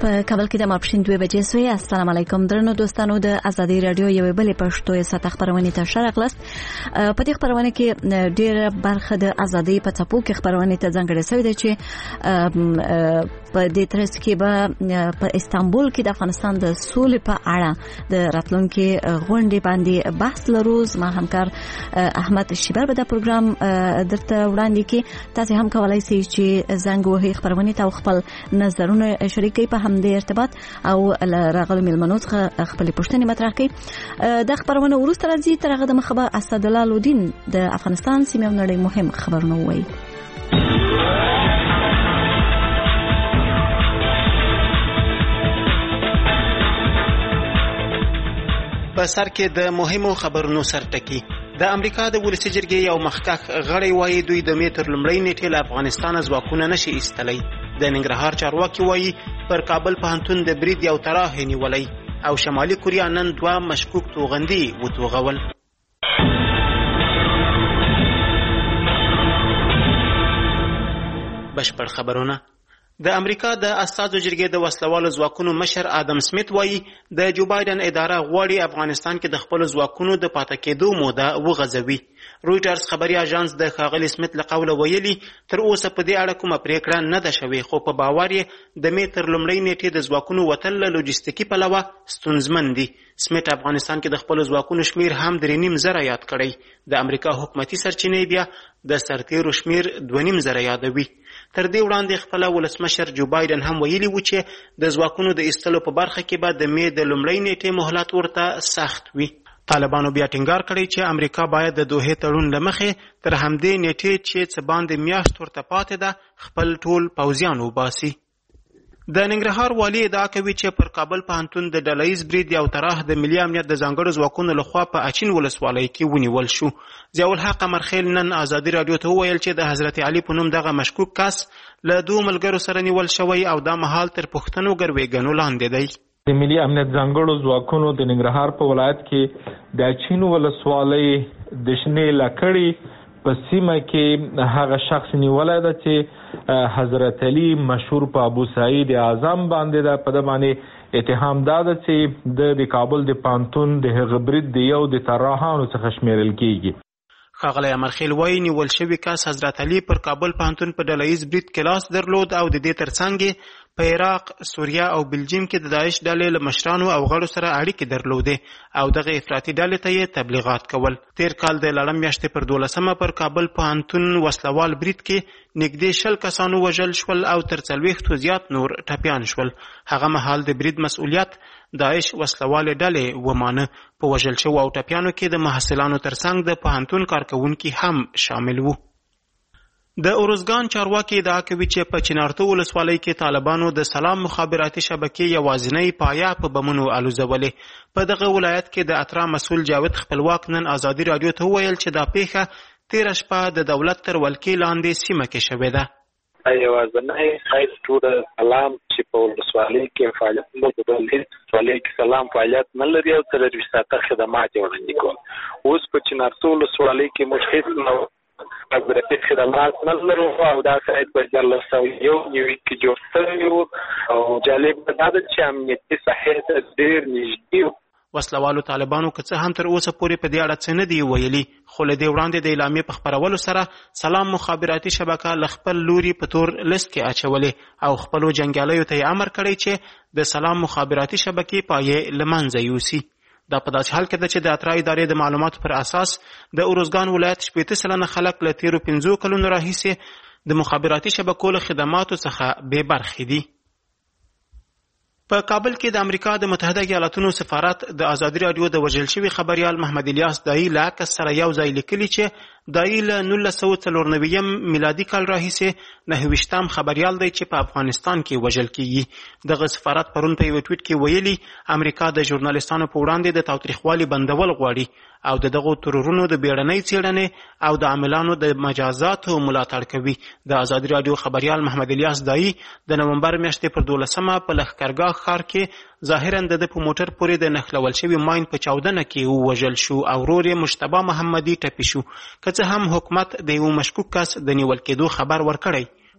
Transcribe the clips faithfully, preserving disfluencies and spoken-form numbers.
په کابل کې د ماپښین دوه بجې سوې. السلام علیکم درنو دوستانو، د ازادي رادیو یوې بلې پښتو ساته خبرونه ته شرغلست. په دې خبرونه کې ډېره برخه د ازادي په څپو کې خبرونه ته ځانګړې شوې ده چې په دې ترڅ کې به په استانبول کې د افغانستان د سولې په اړه د راتلونکي غونډې باندې بحث لرو. ما همکار احمد شیبر به دا پروګرام درته وړاندې کړي. تاسو هم کولای شئ چې زنګ وهئ خبرونه ته خپل نظرونه شریک کړئ په همدې ارتباط او راغلي ملمنو څخه خپل پوښتنې مطرح کړئ. د خبرونه وروسته راځي تر هغه د مخبه اسدالله لودین د افغانستان سیمې او نړۍ مهم خبرونه وایي. په سر کې د مهمو خبرونو سرټکی. د امریکا د ولسي جرګې یو مخکښ غړی وایي دوی د مې تر لومړۍ نیټې له افغانستانه ځواکونه نشي ایستلی. د ننګرهار چارواکي وایي پر کابل پوهنتون د برید یو تراح نیولی او شمالي کوریا نن دوه مشکوک توغندي وتوغول. بشپړ خبرونه. د امریکا د استازو جرګې د وسلوالو ځواکونو مشر آدم سمیت وایي د جو بایدن اداره غواړي افغانستان کې د خپل ځواکونو د پاتې کېدو موده وغځوي. رویټرز خبري اژانس د ښاغلي سمیت له قوله ویلي تر اوسه په دې اړه کومه پریکړه نه ده شوې، خو په باور یې د مې تر لومړۍ نیټې د ځواکونو وتل له لوجستیکي پلوه ستونزمن دي. سمیت افغانستان کې د خپل ځواکونو شمیر هم درې نیم زره یاد کړی. د امریکا حکومتي سرچینې بیا د سرتیرو شمیر دوه نیم زره یادوي. تر دې وړاندې خپل ولسمشر جو بایدن هم ویلي و چې د ځواکونو د ایستلو په برخه کې به د مې د لومړۍ نیټې مهلت ورته سخت وي. طالبانو بیا ټینګار کړی چې امریکا باید د دوحې تړون له مخې تر همدې نیټې چې څه باندې میاشت ورته پاتې ده خپل ټول پوځیان وباسي. د ننګرهار والي ادعا کوي چې پر کابل پوهنتون د ډلهییز برید یو طرح د ملي امنیت د ځانګړو ځواکونو لخوا په اچین ولسوالۍ کې ونیول شو. ضیاءالحق امرخیل نن ازادي رادیو ته وویل چې د حضرت علي په نوم دغه مشکوک کس له دوه ملګرو سره نیول شوی او دا مهال تر پوښتنو ګروېږنو لاندې دی. د ملي امنیت ځانګړو ځواکونو د ننګرهار په ولایت کې د اچین ولسوالۍ د شنې لکړې په سیمه کې هغه شخص نیولای ده چې حضرت علي مشهور په ابو سعید اعظم باندې ده. په د باندې اتهام دا ده چې د کابل د پوهنتون د هغه برید د یو د طراحانو څخه شمیرل کیږي. ښاغلی امرخیل وایي نیول شوي کس حضرت علي پر کابل پوهنتون په ډلهییز برید کې لاس درلود او د دې ترڅنګ په عراق، سوریه او بلجیم کې د داعش ډلې له مشرانو او غړو سره اړیکې درلودې او دغه افراطي ډلې ته یې تبلیغات کول. تیر کال د لړم میاشتې پر دولسمه پر کابل پوهنتون وسلوال برید کې نږدې شل کسانو وژل شول او تر څلوېښتو زیات نور ټپیان شول. هغه مهال د برید مسؤلیت داعش وسلوالې ډلې ومانه. په وژل شوو او ټپیانو کې د محصلانو ترڅنګ د پوهنتون کارکوونکي هم شامل وو. د ارزګان چارواکي ادعا کوي چې په چنارتو ولسوالۍ کې طالبانو د سلام مخابراتي شبکې یوازینۍ پایه په بمونو الوزولې. په دغه ولایت کې د اترا مسؤل جاوید خپلواک نن ازادي رادیو ته وویل چې دا پیښه تیره شپه د دولت تر ولکې لاندې سیمه کې شوې ده. یوازینۍ سایت ټوله سلام چې په ولسوالۍ کې فعالیت نه کوي، ولسوالۍ کې سلام فعالیت نه لري او څلرویشت ساعته خدمات یې وړاندې کوي. اوس په چنارتو ولسوالۍ کې موږ هېڅ نه خبرتي خدمات نه لرو او دا سایت په دیارلس سوه یو نوي کې جوړ شوی و او جالب دا ده چې امنیتي ساحې ته ډېر نږدې و. وسلوالو طالبانو که څه هم تر اوسه پورې په دې اړه څه نه دي ویلي، خو له دې وړاندې د اعلامیې په خپرولو سره سلام مخابراتي شبکه له خپل لوري په تور لیست کې اچولې او خپلو جنګیالیو ته یې امر کړی چې د سلام مخابراتي شبکې پایې له منځه یوسي. دا په داسې حال کې ده چې د اترا ادارې د معلوماتو پر اساس د ارزګان ولایت شپېته سلنه خلک له تیرو پنځو کلونو راهیسې د مخابراتي شبکو له خدماتو څخه بې برخې دي. په کابل کې د امریکا د متحده ایالاتونو سفارت د ازادي رادیو د وژل شوي خبریال محمد الیاس دایي له عکس سره یو ځای لیکلي چې دایي له نولس سوه څلور نوي میلادي کال راهیسې نهه ویشتم خبریال دی چې په افغانستان کې وژل کیږي. دغه سفارت پرون په یو ټویټ کې ویلي امریکا د ژورنالیستانو په وړاندې د تاوتریخوالي بندول غواړي او د دغو ترورونو د بیړنۍ څېړنې او د عاملانو د مجازاتو ملاتړ کوي. د ازادي رادیو خبریال محمد الیاس دایي د نومبر میاشتې پر دولسمه په لښکرګاه ښار کې ظاهرا د ده په موټر پورې د نښلول شوي ماین په چاودنه کې ووژل شو او ورور یې مجتبی محمدي ټپي شو. که څه هم حکومت د یو مشکوک کس د نیول کېدو خبر ورکړی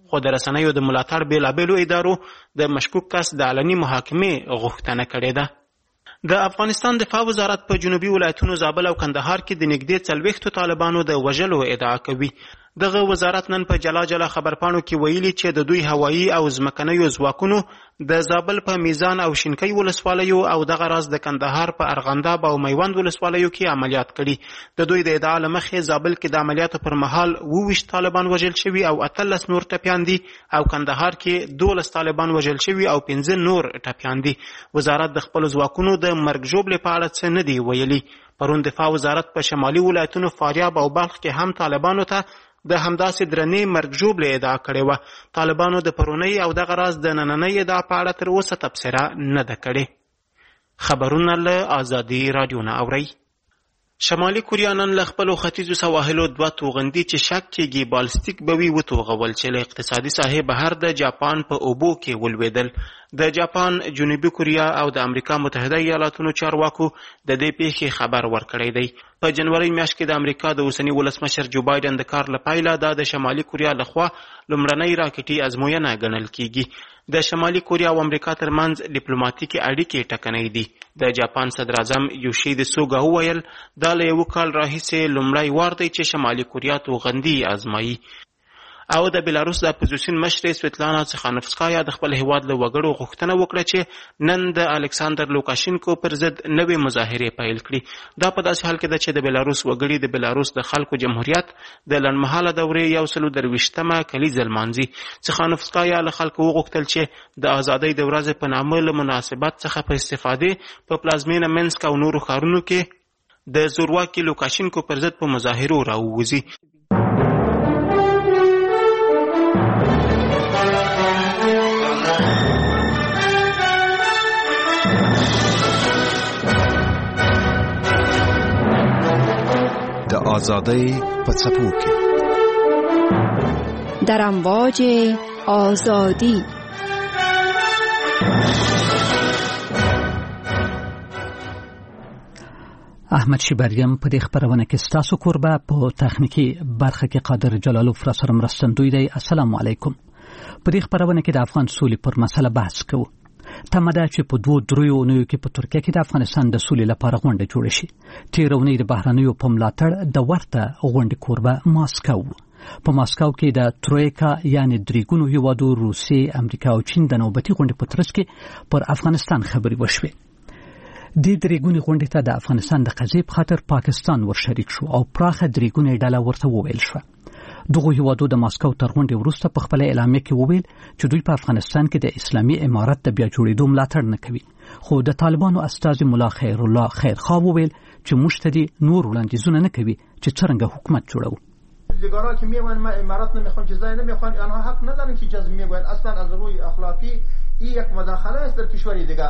خو د رسنیو د ملاتړ بېلابېلو ادارو د مشکوک کس د علني محاکمې غوښتنه کړې ده. د افغانستان دفاع وزارت په جنوبي ولایتونو زابل او کندهار کې د نږدې څلوېښتو طالبانو د وژلو ادعا کوي. دغه وزارت نن په جلا جلا خبرپاڼو کې ویلي چې د دوی هوایي او ځمکنیو ځواکونو د زابل په میزان او شینکۍ ولسوالیو او دغه راز د کندهار په ارغنداب او میوند ولسوالیو کې عملیات کړي. د دوی د ادعا له مخې زابل کې د عملیاتو پر مهال اووه ویشت طالبان وژل شوي او اتلس نور ټپیان دي او کندهار کې دولس طالبان وژل شوي او پنځه نور ټپیان دي. وزارت د خپلو ځواکونو د مرګ ژوبلې په اړه څه نه دی ویلي. پرون دفاع وزارت په شمالي ولایتونو فاریاب او بلخ کې هم طالبانو ته د همداسې درنې مرګ ژوبلې ادعا کړې وه. طالبانو د پرونۍ او دغه راز د نننۍ ادعا په اړه تر اوسه تبصره نه ده کړې. خبرونه له آزادي راډیو نه اورئ. شمالي کوریا نن له خپلو ختیځو سواحلو دوه توغندي چې شک کېږي بالستیک به وي وتوغول چې له اقتصادي ساحې بهر د جاپان په اوبو کې ولوېدل. د جاپان، جنوبي کوریا او د امریکا متحده ایالاتونو چارواکو د دې پیښې خبر ورکړی دی. په جنوري میاشت کې د امریکا د اوسني ولسمشر جو بایدن د کار له پایله دا د شمالي کوریا لخوا لومړنۍ راکټي ازموینه ګڼل کیږي. د شمالي کوریا او امریکا ترمنځ ډیپلوماټیکي اړیکې ټکنۍ دي. د جاپان صدر اعظم یوشیدا سوګا وویل دا له یو کال راهیسې لومړی وار دی چې شمالي کوریا توغندي ازمایي. او د بلاروس د اپوزیسیون مشرې سویتلانا تخانوفسکایا د خپل هیواد له وګړو غوښتنه وکړه چې نن د الکساندر لوکاشینکو پر ضد نوې مظاهرې پیل کړي. دا په داسې حال کې ده چې د بلاروس وګړي د بلاروس د خلکو جمهوریت د لنډمهاله دورې یو سل درویشتمه کلیزه لمانځي. تخانوفسکایا له خلکو وغوښتل چې د ازادۍ د ورځې په نامه له مناسبت څخه په استفادې په پلازمینه منسک او نورو ښارونو کې د زورواکي لوکاشینکو پر ضد په مظاهرو راووځي. د آزادۍ په څپو کې در امواج آزادی. احمد شیبریم په دې خبرونه کې ستاسو کوربه په تخنیکی برخه کې قادر جلالوف را سره مرستندوی دی. السلام علیکم. په دې خبرونه کې د افغان سولې پر مسله بحث کوو. تمه ده چې په دوه دریو اونیو کې په ترکیه کې د افغانستان د سولې لپاره غونډه جوړه شي. تېره اونۍ د بهرنیو په ملاتړ د ورته غونډې کوربه ماسکو. په ماسکو کې د ترویکا یعنی درېګونو هیوادو روسیې، امریکا او چین د نوبتي غونډې په ترڅ کې پر افغانستان خبرې وشوې. دې درېګونې غونډې ته د افغانستان د قضیې په خاطر پاکستان ورشریک شو او پراخه درېګونې ډله ورته وویل شوه. دغه هیوادو د ماسکو تر غونډې وروسته په خپل اعلامیه کې وویل چې دوی په افغانستان کې د اسلامي امارت د بیا جوړېدو ملاتړ نه کوي. خو د طالبانو استازي مولا خیر الله خیرخوا وویل چې موږ ته دي نور وړاندیزونه نه کوي چې څنګه حکومت جوړو. دیگران که میگن من امارات نمیخوام چیزایی نمیخوام، آنها حق ندارن که چیزی میگن. اصلا از روی اخلاقی این یک مداخله است در کشوری دیگر.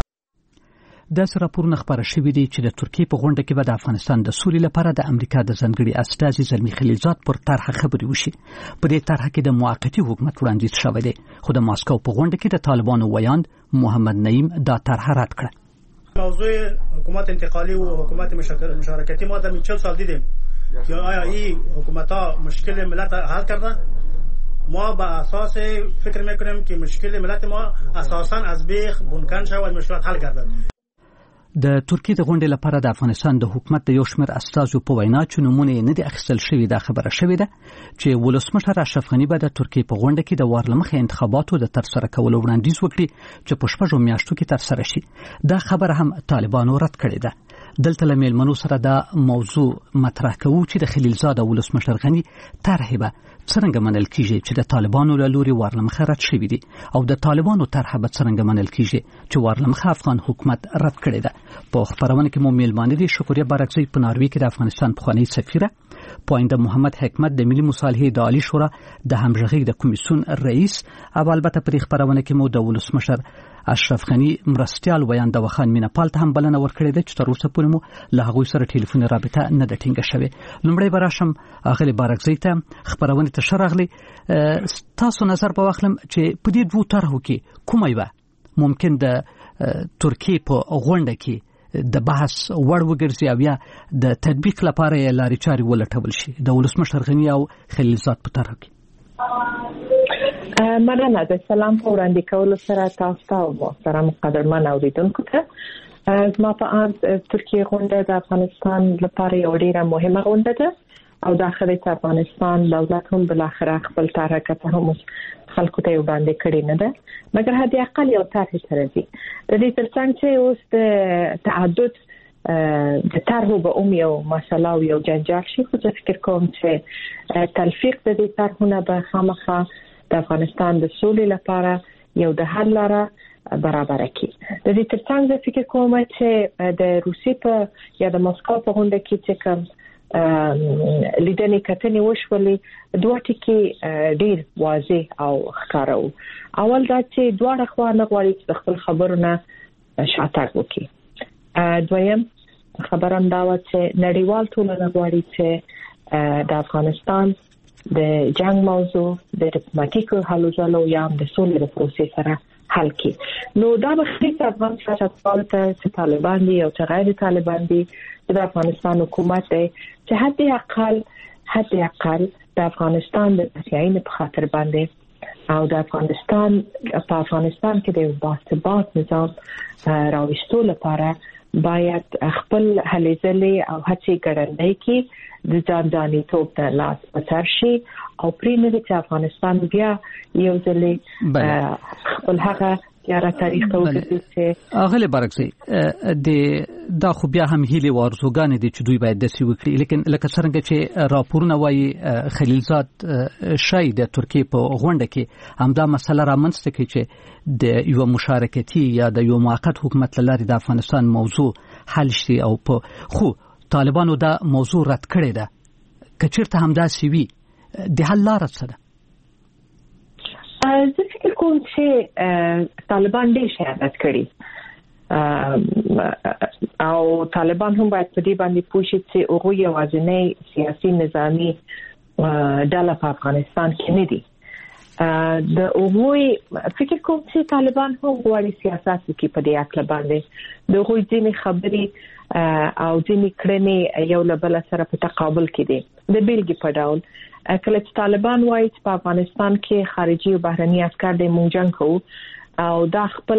داسې راپورونه خبره شوي دي چې د ترکیې په غونډه کې به د افغانستان د سولې لپاره د امریکا د ځانګړي استازي زلمي خلیلزاد پر طرحه خبرې وشي. په دې طرحه کې د موقتي حکومت وړاندیز شوی دی، خو د ماسکو په غونډه کې د طالبانو ویاند محمد نعیم دا طرحه رد کړه. موضوع حکومت انتقالی و حکومت مشارکتی ما در چهل سال دیدیم که آیا این حکومت‌ها مشکل ملت حل کردن؟ ما به اساس فکر میکنیم که مشکل ملت ما اساساً از بیخ بنکن شود و مشکلات حل گردد. د ترکیې د غونډې لپاره د افغانستان د حکومت د یو شمېر استازو په وینا چې نومونه یې نه دي اخیستل شوي دا خبره شوې ده چې ولسمشر اشرف غني به د ترکیې په غونډه کې د وار له مخې انتخاباتو د ترسره کولو وړاندیز وکړي چې په شپږو میاشتو کې ترسره شي. دا خبره هم طالبانو رد کړې ده. دلته له میلمنو سره دا موضوع مطرح کوو چې د خلیلزاد او ولسمشر غني طرحې به څرنګه منل کیږي چې د طالبانو له لوري وارلمخه رد شوي دي او د طالبانو طرحه به څرنګه منل کیږي چې وارلمخه افغان حکومت رد کړی ده. په خبرونه کې مو میلمانه دي شکریه بارکزی په ناروې کې د افغانستان پخوانی سفیره، پوینده محمد حکمت د ملي مصالحې د عالی شورا د همغږۍ د کمیسیون رئیس، او البته په خبرونه کې مو د ولسمشر اشرف غني مرستيال ویاند وخان مینپال ته هم بلنه ورکړې ده چې تر اوسه پورې مو له هغوی سره ټلیفوني رابطه نه ده ټینګه شوې. لومړی به راشم اغلې بارکزی ته خبرونه ته ښه راغلې. تاسو نظر به واخلم چې په دې دوو طرحو کې کومه یوه ممکن د ترکیې په غونډه کې د بحث وړ وګرځي او یا د تطبیق لپاره یې لارې چارې ولټول شي د ولسمشر غني او خلیلزاد په طرح کې؟ مننه. د سلام په وړاندې کولو سره تاسو ته او محترم قدرمن اوریدونکو ته زما په اند ترکیه غونډه د افغانستان لپاره یو ډیره مهمه غونډه ده او داخلي افغانستان دولت هم بل اخر خپل حرکت هم خلکو ته وړاندې کړی نه ده، مګر هدي اقل یو طرح سره دي. د دې ترڅنګ چې اوس د تعدد د طرحو به اوم یو مسله او یو جنجال شي، خو زه فکر کوم چې تلفیق د دې طرحونه به خامخا د افغانستان د سولې لپاره یو د حل لاره برابر کړي. د دې ترڅنګ زه فکر کوم چې د روسي په یا د مسکو په غونډه کې چې کوم لیدنې کتنې وشولې دوه ټکي ډیر واضح او ښکاره وو. اول دا چې دواړه خوا نه غواړي چې خپل خبرونه شاتګ وکړي. دویم خبره هم دا و چې نړیوال ټولنه غواړي چې د افغانستان د جنگ موضوع د ډیپلوماټیکو هلو ځلو یا د سولې د پروسې سره حل کړي. نو دا به خپل افغان سیاستوالو ته چې طالبان دي او چې غیر طالبان دي د افغانستان حکومت دی چې حد اقل حد اقل د افغانستان د سیاسي په خاطر باندې او د افغانستان په افغانستان کې د باثبات نظام راوستلو لپاره باید خپل هلې ځلې او هڅې ګړندۍ کړي، د ځان ځاني توپ ته لاس پسر شي او پرې نه چې افغانستان بیا یو ځلې خپل هغه یاره تاریخ ته وګوري چې اغله برکسي د دا خو بیا هم هیله او ارزوګان دي چې دوی باید د سی وکړي، لیکن لکه څنګه چې راپورونه وایي خلیلزاد شای د ترکیه په غونډه کې همدا مسله رامنځته کړي چې د یو مشارکتي یا د یو موقت حکومت لاري د افغانستان موضوع حل شي او په خو طالبانو دا موضوع رد کړی ده. کچیرته همدا سی وی د حل لار څه ده؟ زه فکر کوم چې طالبان ډېر شي رد کړی او طالبان هم باید په دې باندې پوه شي چې هغوی یوازینی سیاسي نظامي ډله په افغانستان کې نه دي. د هغوی فکر کوم چې طالبان هم غواړي سیاست وکړي په دې اړه باندې. د هغوی ځینې خبرې او ځینې کړنې یو له بل سره په تقابل کې دي. د بیلګې په ډول کله چې طالبان وایي چې په افغانستان کې خارجي او بهرني عسكر د مونږ جنگ کوو او دا خپل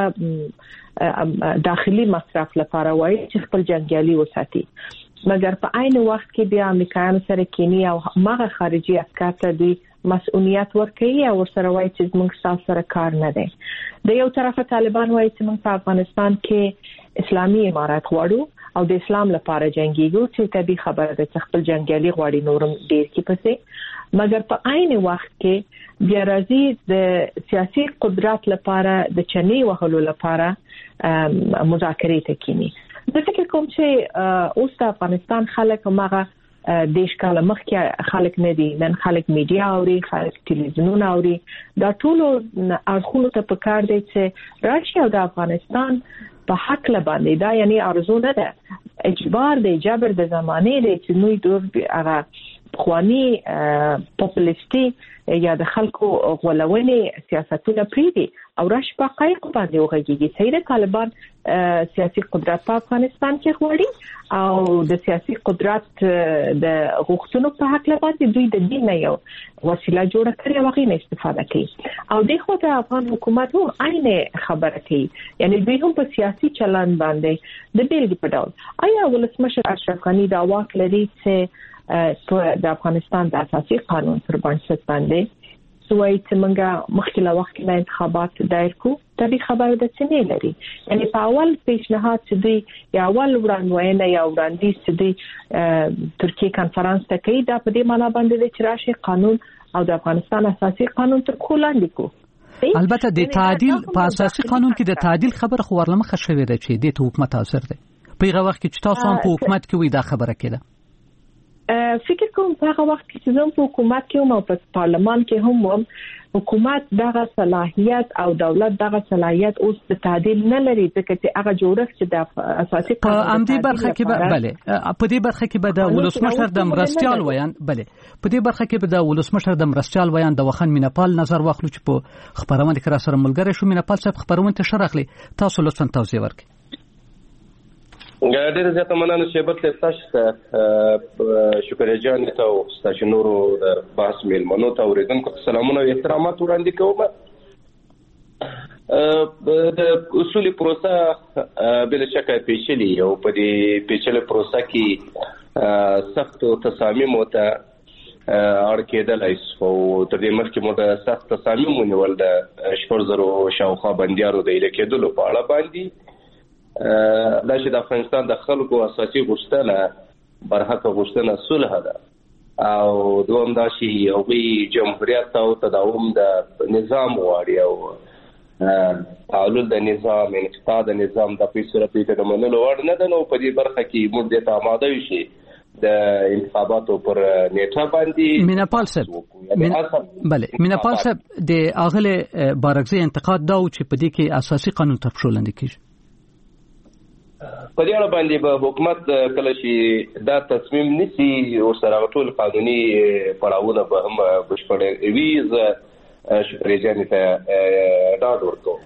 هغه داخلي مصرف لپاره وایي چې خپل جنگیالي وساتي، مګر په عین وخت کې بیا امریکایانو سره کینی او هغه خارجي عسكر ته دی مسؤلیت ورکوي او سره وایي چې موږ تاسو سره کار نه دی. د یو طرفه طالبان وایي چې موږ په افغانستان کې اسلامي امارات غواړو او د اسلام لپاره جنگيږو چې طبي خبره ده چې خپل جنگیالي غواړي نورم ډیر کې پسې، مګر په عین وخت کې بیا راځي د سیاسي قدرت لپاره د چنې وهلو لپاره مذاکرې ته کینی. زه فکر کوم چې اوس د افغانستان خلک مغه دیش کاله مخکې خلک نه دي، نن خلک میډیا اوري، خلک ټلویزیونونه اوري، دا ټول اړخونو ته پکار دی چې راشي او د افغانستان په حق لباندې دا یعنی ارزو نه ده، اجبار دی، جبر د زمانه دی چې نوې دور هغه خواني پاپولیستي یا د خلکو غولونې سیاستونه پریدي او راش په حقایق باندې وغږیږي. صحیح طالبان سیاسي قدرت په افغانستان کې غواړي او د سیاسي قدرت د غوښتنو په حق باندې دوی د دین یو وسیله جوړه کړې او غوښنه استفاده کوي او دغه د افغان حکومت هم عین خبره کوي، یعنی دوی هم په سیاسي چلن باندې د بیلګې په ډول آیا ولسمشر اشرف غنی دا واک لري چې د افغانستان د اساسي قانون پر بنسټ باندې سوي چې موږ مخکې له وخت نه انتخابات دایر کو تبي خبره د څه لري، یعنی په اول پیشنهاد چې دی یا اول وړاندوینه یا وړاندیز چې دی ترکیه کانفرنس ته کوي دا په دې معنی باندې چې راشي قانون او د افغانستان اساسي قانون تر کولاندې کو. البته د تعدیل په اساسي قانون کې د تعدیل خبر خو ورلمخه شوې ده چې د حکومت اثر دی. په هغه وخت کې چې تاسو هم په حکومت کې وي دا خبره کېده. فکر کوم په هغه وخت کې چې زموږ په حکومت کې هم او په پارلمان کې هم هم حکومت دغه صلاحیت او دولت دغه صلاحیت اوس د تعدیل نه لري، ځکه چې هغه جوړښت چې د اساسي قانون په امدي برخه کې به بله په دې برخه کې به د ولسمشر د مرستيال ویان بله په دې برخه کې به د ولسمشر د مرستيال ویان د وخت مینپال نظر واخلو چې په خبرونه کې را سره ملګری شو. مینپال صاحب خبرونه ته شرح لې تاسو لطفا توضیح ورکړئ. ډېر زیاته مننه شیبت تاسو ته شکر جان ته او تاسو نورو د بحث میلمنو ته اوریدونکو سلامونه او احترامات وړاندې کوم. د اصولي پروسه بل شکه پیچلي او په دې پیچلي پروسه کې سخت تصامیم ته اړ کېدلای شي او تر دې مخکې مو د سخت تصامیم ونیول د شپږ زرو شاوخوا بندیانو د ایله کېدلو په اړه باندې دا چې د افغانستان د خلکو اساسي غوښتنه برحق غوښتنه صلح ده او دوم دا چې هغوی جمهوریت او تداوم د نظام غواړي او تعالل د نظام انقطاع د نظام د په صورت کې د منلو وړ نه ده. نو په دې برخه کې موږ د آماده یو شي د انتخاباتو پر نیټه باندې. میناپال صاحب بله میناپال صاحب د اغله بارکزي انتقاد دا چې په دې کې اساسي قانون تفصیل نه کیږي. په دې اړه باندې به حکومت کله چې دا تصمیم نیسي او سره ټول قانوني پړاوونه به هم بشپړ وي. زه شکر جان ته ډاډ ورکوم.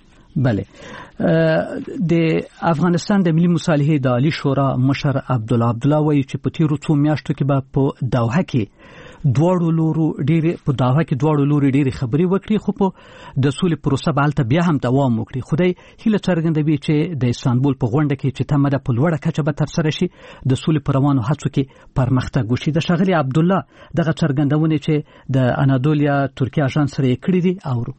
بله د افغانستان د ملي مصالحې د عالی شورا مشر عبدالله عبدالله وایي چې په تیرو څو میاشتو کې به په دوحه کې دواړو لورو ډېرې په دوحه کې دواړو لورو ډېرې خبرې وکړي خو په د سولې پروسه به هلته بیا هم دوام وکړي. خدای هیله څرګندوي چې د استانبول په غونډه کې چې تمه ده په لوړه کچه به ترسره شي د سولې په روانو هڅو کې پرمختګ وشي. د ښاغلي عبدالله دغه څرګندونې چې د انادولیا ترکیه اژانس سره یې کړې دي اورو.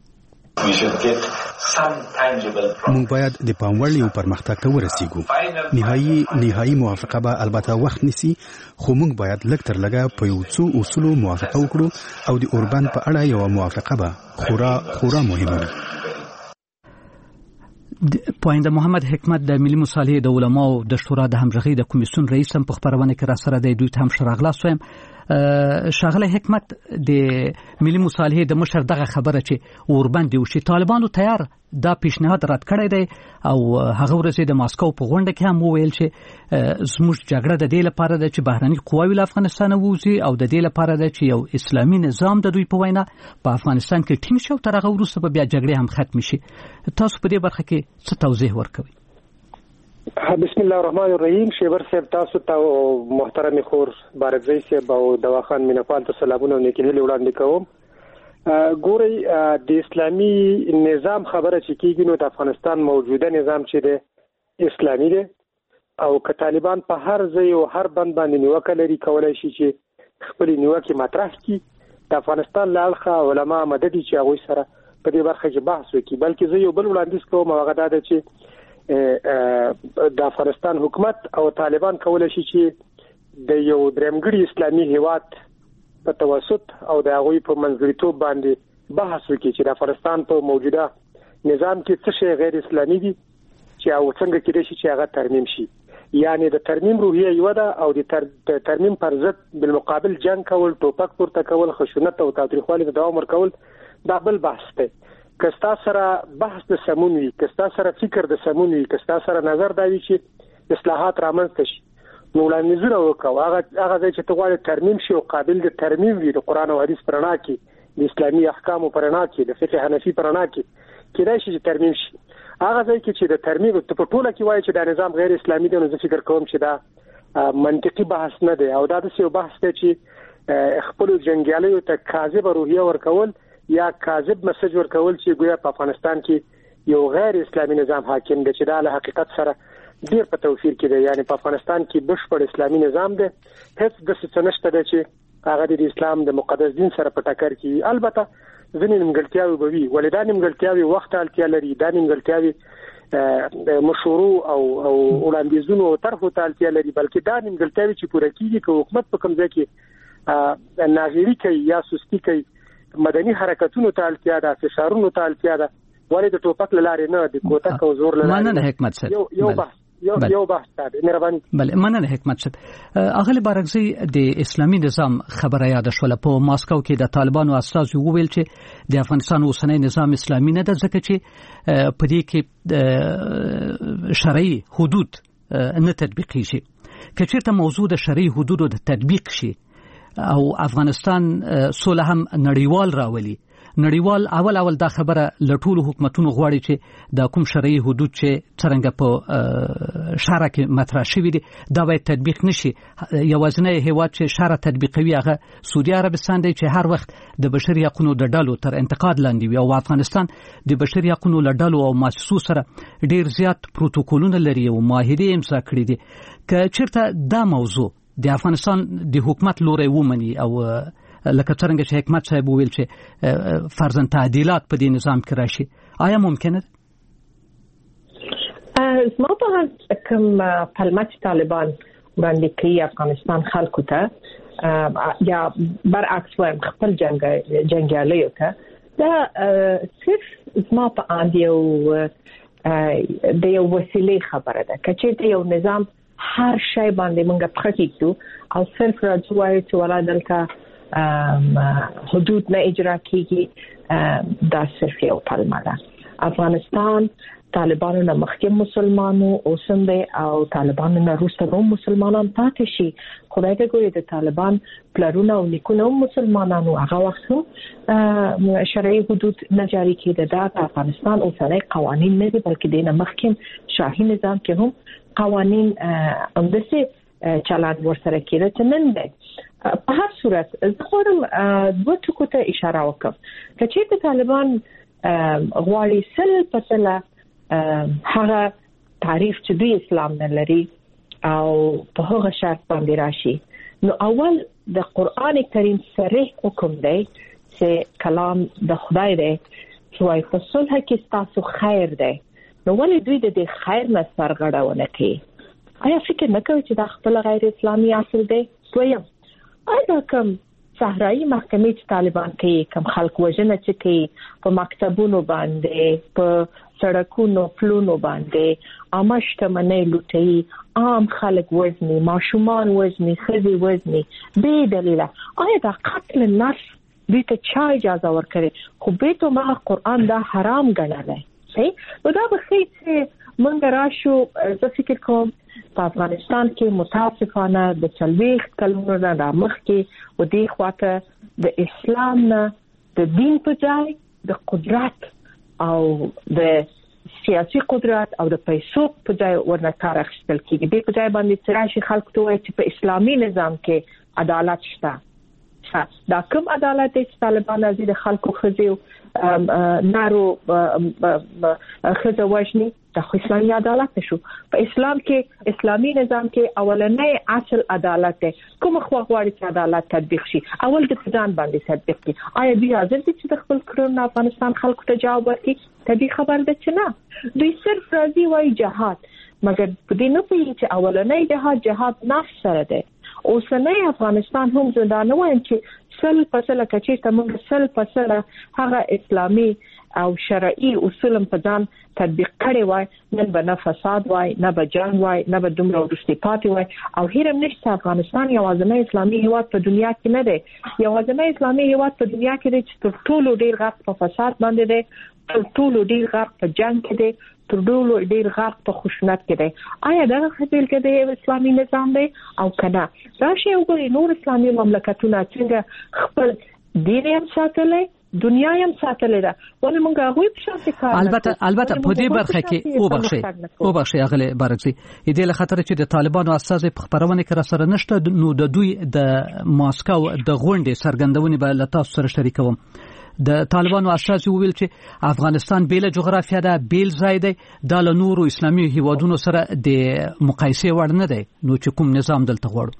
موږ باید د پاموړ یو پرمختګ ته ورسیږو. نهایي نهایي موافقه به البته وخت نیسي خو موږ باید لږ تر لږه په یو څو اصولو موافقه وکړو او د اوربند په اړه یو موافقه به خورا خورا مهمه وي. پوینده محمد حکمت د ملي مصالحې د علماو د شورا د همغږۍ د کمیسیون رئیس هم په خبرونه کې را سره دی. دوی ته هم ښه راغلاست وایم. ښاغلی حکمت د ملي مصالحې د مشر دغه خبره چې اوربند وشي طالبانو تیار دا پیشنهاد رد کړی دی او هغه ورځ د ماسکو په غونډه کې هم وویل چې زموږ جګړه د دې لپاره ده چې بهرني قواوې له افغانستان ووځي او د دې لپاره ده چې یو اسلامي نظام د دوی په وینا په افغانستان کې ټینګ شي او تر هغه وروسته به بیا جګړې هم ختم شي. تاسو په دې برخه کې څه توضیح ورکوئ؟ بسم الله الرحمن الرحیم. شیبر صاحب تاسو ته محترم خور بارکزی صاحب او دواخان میناپال ته سلامونه او نیکی هیلې وړاندې کوم. ګورئ د اسلامي نظام خبره چې کیږي نو د افغانستان موجوده نظام چې دی اسلامي دی او که طالبان په هر ځای او هر بند باندې نیوکه لري کولای شي چې خپلې نیوکې مطرح کړي. د افغانستان له اړخه علما مدد چې هغوی سره په دې برخه کې بحث وکړي. بلکې زه یو بل وړاندیز کوم او هغه دا ده چې د افغانستان حکومت او طالبان کولای شي چې د یو درېمګړي اسلامي هیواد په توسط او د هغوی په منځګړیتوب باندې بحث وکړي چې د افغانستان په موجوده نظام کې څه شی غیر اسلامي دي چې او څنګه کېدای شي چې هغه ترمیم شي. یعنی د ترمیم روحیه یو ده او د ترمیم پر ضد بالمقابل جنگ کول، ټوپک پورته کول، خشونت او تاوتریخوالي ته دوام ورکول دا بل بحث دی. که ستا سره بحث د سمون وي، که ستا سره فکر د سمون وي، که ستا سره نظر دا وي چې اصلاحات رامنځته شي نو وړاندیزونه وکړه. هغه هغه ځای چې ته غواړې ترمیم شي او قابل د ترمیم وي د قرآن او حدیث په رڼا کې، د اسلامي احکامو په رڼا کې، د فقه حنفي په رڼا کې کېدای شي چې ترمیم شي. هغه ځای کې چې د ترمیم ته په ټوله کې وایي چې دا نظام غیر اسلامي دی نو زه فکر کوم چې دا منطقي بحث نه دی او دا داسې یو بحث دی چې خپلو جنګیالیو ته کاذبه روحیه ورکول یا کاذب مسج ورکول چې ګویا په افغانستان کې یو غیر اسلامي نظام حاکم دی چې دا له حقیقت سره ډیر په توفیر کې دی. یعنی په افغانستان کې بشپړ اسلامي نظام دی، هیڅ داسې څه نشته دی چې هغه د اسلام د مقدس دین سره په ټکر کې. البته ځینې نیمګړتیاوې به وي، ولې دا نیمګړتیاوې وخت ته اړتیا لري، دا نیمګړتیاوې مشورو او او وړاندیزونو او طرحو ته اړتیا لري، بلکې دا نیمګړتیاوې چې پوره کېږي که حکومت په کوم ځای کې ناغېړي کوي یا سستي کوي، مدني حرکتونو ته اړتیا ده، فشارونو ته اړتیا ده، ولې د ټوپک له لارې نه د کوتک او زور له لارې. مننه حکمت صاحب. یو بحث یو یو بحث ده مهرباني. بله مننه حکمت صاحب. اغلی بارکزی د اسلامي نظام خبره یاد شوله. په ماسکو کې د طالبانو استازي وویل چې د افغانستان اوسنی نظام اسلامي نه ده ځکه چې په دې کې شرعي حدود نه تطبیق شي. که چېرته موضوع د شرعي حدودو د تطبیق شي او افغانستان سوله هم نړیوال راولي نړیوال اول اول دا خبره لټول حکومتونو غواړي چې د کوم شرعي حدود چې څنګه په شارع کې مطرح شوی دي دا باید تطبیق نشي. یوازینی هیواد چې شارع تطبیقوي هغه سعودي عربستان دی چې هر وخت د بشري حقوقو د ډلو تر انتقاد لاندې وي، او افغانستان د بشري حقوقو له ډلو او مؤسسو سره ډیر زیات پروتوکولونه لري او معاهده امضا کړي دي. که چیرته دا موضوع د افغانستان د حکومت لوري ومني او لکه څنګه چې حکومت صاحب ویل چې فرضاً تعدیلات په دې نظام کې راشي، آیا ممکنه ده؟ زما په کوم پلمه چې طالبان باندې کوي افغانستان خلکو ته یا برعکس وایم خپل جنگ جنگیالیو ته، دا صرف زما په اند یو د یو وسیلې خبره ده. که چېرته یو نظام هر شی باندې موږ پخه کېږو او صرف راځو وایو چې ولا دلته حدود نه اجرا کیږي، دا صرف یو پلمه ده. افغانستان طالبانو نه مخکې مسلمانو اوسم دی او طالبانو نه وروسته هم مسلمانان پاتې شي. خدای ته ګوري د طالبان پلرونه او نیکونه هم مسلمانانو هغه وخت هم شرعي حدود نه جاري کېده. دا د افغانستان اوسنی قوانین نه دي بلکې د نه مخکې شاهي نظام کې هم قوانین همداسې چلند ورسره کېده چې نن دی. په هر صورت زه غواړم دوه ټکو ته اشاره وکړم. که چېرته طالبان غواړي سل په سله هغه تعریف چې دوی اسلام نه لري او په هغه شرط باندې راشي، نو اول د قرآن کریم صریح حکم دی چې کلام د خدای دی چې وايي په صلح کې تاسو خیر دی، نو ولې دوی د دې خیر نه سرغړونه کوي؟ آیا فکر نه کوي چې دا خپل غیر اسلامي اصل دی؟ دویم، آیا کوم صحرایي محکمې چې طالبان کوي، کوم خلک وژنه چې کوي په مکتبونو باندې، په سړکونو پلونو باندې، عامه شتمنۍ لوټي، عام خلک وژني، ماشومان وژني، ښځې وژني بې دلیله، آیا دا قتل نفس دوی ته چا اجازه ورکړي؟ خو بیت الله قرآن دا حرام ګڼلی. نو دا به ښیي چې موږ راشو. زه فکر کوم په افغانستان کې متاسفانه د څلوېښت کلونو نه رامخکې و دې خواته د اسلام نه د دین په ځای د قدرت او د سیاسي قدرت او د پیسو په ځای ورنه کار اخیستل کېږي. دې په ځای باندې چې راشي خلکو ته وایي چې په اسلامي نظام کې عدالت شته. دا کوم عدالت دی چې طالبان راځي د خلکو ښځې نارو ښځه وژني؟ دا خو اسلامي عدالت نشو. په اسلام کې اسلامي نظام کې اولنی اصل عدالت دی. کوم خوا غواړي چې عدالت تطبیق شي؟ اول د ځان باندې تطبیق کړي. آیا دوی حاضر دي چې د خپل کړنو افغانستان خلکو ته جواب ورکړي؟ طبیعي خبر ده چې نه. دوی صرف راځي وایي جهاد، مګر په دې نه پوهیږي چې اولنی جهاد جهاد نفس سره دی. اوسنی افغانستان هم زندانه وایم چې سل پسله کچې ته موږ سل پسله هغه اسلامي او شرعي اصول په ځان تطبیق کړي وای، نن به نه فساد وای، نه به جنگ وای، نه به دومره وروستي پاتې وای. او هیرم نشته افغانستان یوازینی اسلامي هیواد په دنیا کې نه دی. یوازینی اسلامي هیواد په دنیا کې دی چې تر ټولو ډیر غرق په فساد باندې دی، تر ټولو ډیر غرق په جنگ کې دی، تر ټولو ډیر غرق په خشونت کې دی. آیا دا خپل کې د اسلامي نظام دی او کنه؟ راشي وګورئ نور اسلامي مملکتونه څنګه خپل دین هم ساتلی، دنیا هم ساتلی ده، ولې موږ هغوی په شان کار نه کوو؟ البته البته په دې برخه کې وبخښئ وبخښئ اغلی بارکزي، دې له خاطر چې د طالبانو استازي په خبرونه کې را سره نشته، نو د دوی د ماسکو د غونډې څرګندونې به له تاسو سره شریکوم. د طالبانو استازي وویل چې افغانستان بیل جغرافیه ده، بیل ځای دی، دا له نورو اسلامي هیوادونو سره د مقایسې وړ نه دی، نو چې کوم نظام دلته غواړو؟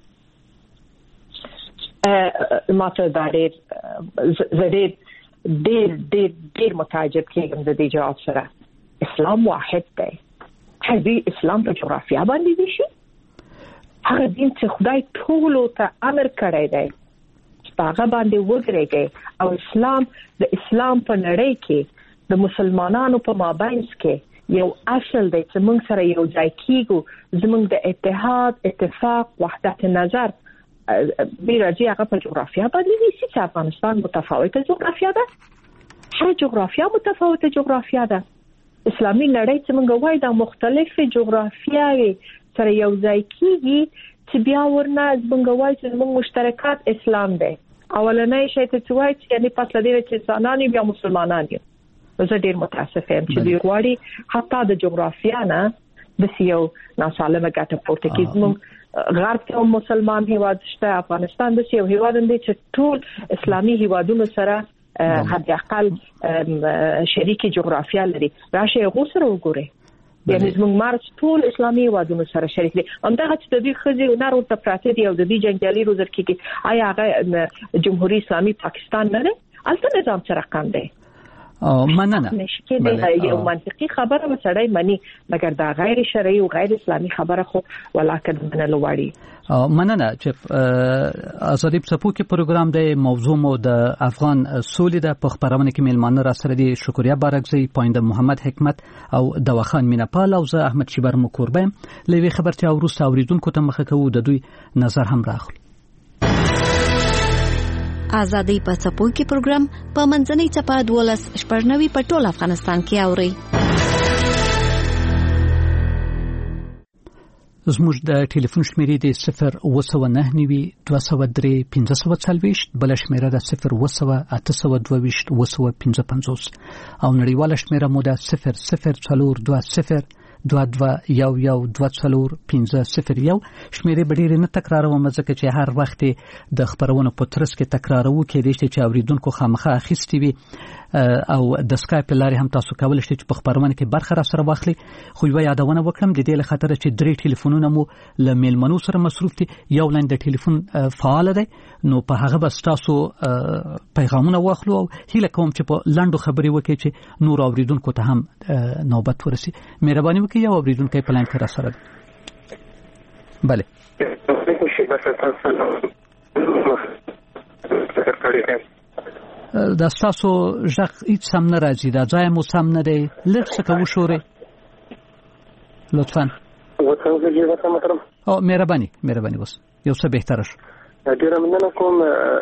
ماته دا ډېر زه ډېر ډېر ډېر ډېر متعجب کېږم د دې جواب سره. اسلام واحد دی. هغه اسلام په جغرافیه باندې دی شي؟ هغه دین چې خدای ټولو ته امر کړی دی هغه باندې وګرځي، او اسلام د اسلام په نړۍ کې د مسلمانانو په مابینس کې یو اصل دی چې موږ سره یو ځای کیږو، زموږ د اتحاد، اتفاق، وحدت نظر بیراجی هغه په جغرافیه باندې دی چې افغانستان متفاوته جغرافیه ده. هر جغرافیه متفاوته جغرافیه ده. اسلامي نړۍ چې موږ وایو د مختلفې جغرافیاوي سره یو ځای کیږي چې بیا ورنه موږ وایو چې موږ مشترکات اسلام دی. اولنۍ شی ته چې وایي چې یعنی پس لدی چې انسانان بیا مسلمانان دي زه ډیر متاسف یم چې دوی غواړي حتی د جغرافیا نه د سیو ناسالمه ګټه پورته کړي. موږ غرب ته مسلمان هیواد شته، افغانستان د سیو هیواد دی چې ټول اسلامي هیوادونو سره حد اقل شریک جغرافیا لري. راشه غو سره وګورئ یعنی زموږ مارچ ټول اسلامي هیوادونو سره شریک دي. همدغه چې د دې خزي نارو ته پراته دي او د دې جنگیالي روزر کې آیا هغه جمهوریت اسلامي پاکستان نه ده البته نظام سره کم دی. او مننه نشته دی یو منطقي خبره وسړی مني مګر دا غیر شرعي او غیر اسلامي خبره خو ولکه منلو وړي. مننه چې ازادي په کې پروګرام دی موضوع مو د افغان سولې د په خبرونه کې میلمانه را سره دي شکریا بارکزی پاینده محمد حکمت او دواخان میناپال او زه احمد شیبر مکوربم لوي خبرتي او روس اوریدونکو ته مخه کوو د دوی نظر هم راغلی. آزادی په څپو کې پروګرام په منځنۍ چپه دولس شپږنوي په ټول افغانستان کې اوري. زموږ د ټلیفون شمیرې د صفر اوه نه نوي دوه سوه درې پنځه سوه څلوېښت، بل شمیره د صفر اوه اته سوه دوه ویشت اوه سوه پنځه پنځوس او نړیواله شمیره مو د صفر صفر څلور دوه صفر دوه دوه یو یو دوه څلور پنځه صفر یو. شمیرې به ډېرې نه تکراروم ځکه چې هر وخت د خبرونو په ترڅ کې تکراروو کېدای شي چې اوریدونکو خامخا اخیستي وي او د سکایپ لارې هم تاسو کولی شئ چې په خبرونه کې برخه را سره واخلي. خو یوه یادونه وکړم د دې له خاطره چې درې ټلیفونونه مو له میلمنو سره مصروف دي، یو لاین د ټلیفون فعال دی نو په هغه به ستاسو پیغامونه واخلو او هیله کوم چې په لنډو خبرې وکړي چې نور اوریدونکو ته هم نوبت ورسي. مهرباني وکړئ یو اوریدونکی په لاین کې را سره دی. بله دا ستاسو ژغ هیڅ سم نه راځي، دا ځای مو سم نه دی، لږ څه که وشورئ لطفا. او مهرباني مهرباني اوس یو څه بهتره شو. ډیره مننه کوم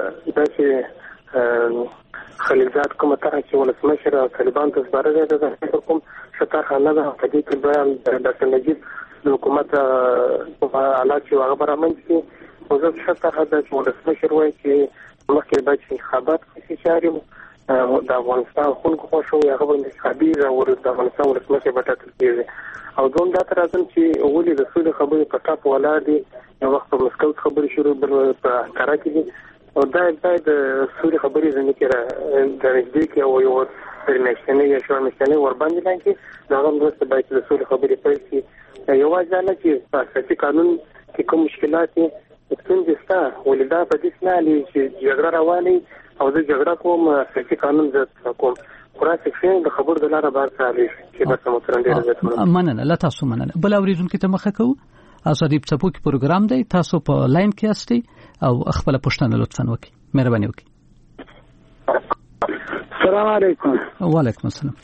داسې خلیلزاد کومه طرح چې ولسمشر طالبان ته سپاره دی د فکر کوم شته خانه ده په دې کې بیان ډاکټر نجیب د حکومت په حالات چې هغه برامنځ کې او زه شته حد چې ولسمشر وایي چې مخکې باید انتخابات کیسي چاري د افغانستان خلکو خوښ وي هغه باندې انتخابي او د افغانستان ولسمشر به ټاکل کېږي. او دوم دا تر راځم چې ولې د سولې خبرې په ټاپ ولاړ دي، یو وخت په مسکو خبرې شروع بل په انقره کې دي او دا باید سولې خبرې زموږ کې د نږدې کې او یو پرمشتنه یا شو مشتنه ور باندې باندې دا هم دوست باید د سولې خبرې پیل شي. یوازې نه چې په اساسي قانون کې کوم مشکلات دي څنګه ستا ولدا په دې سنالي چې جګړه روانه او د جګړه کوم اساسي قانون زده کوم خلاص فين د خبر د لاره بار سالي چې بس مو ترنده راځي. مننه لا تاسو مننه. بل اوریدونکو ته مخه کوو ازادي په څپو کې پروګرام دی، تاسو په لاین کې یاستئ او خپل پوښتنه لطفا وکړئ. مهرباني وکړئ. السلام علیکم. وعلیکم السلام.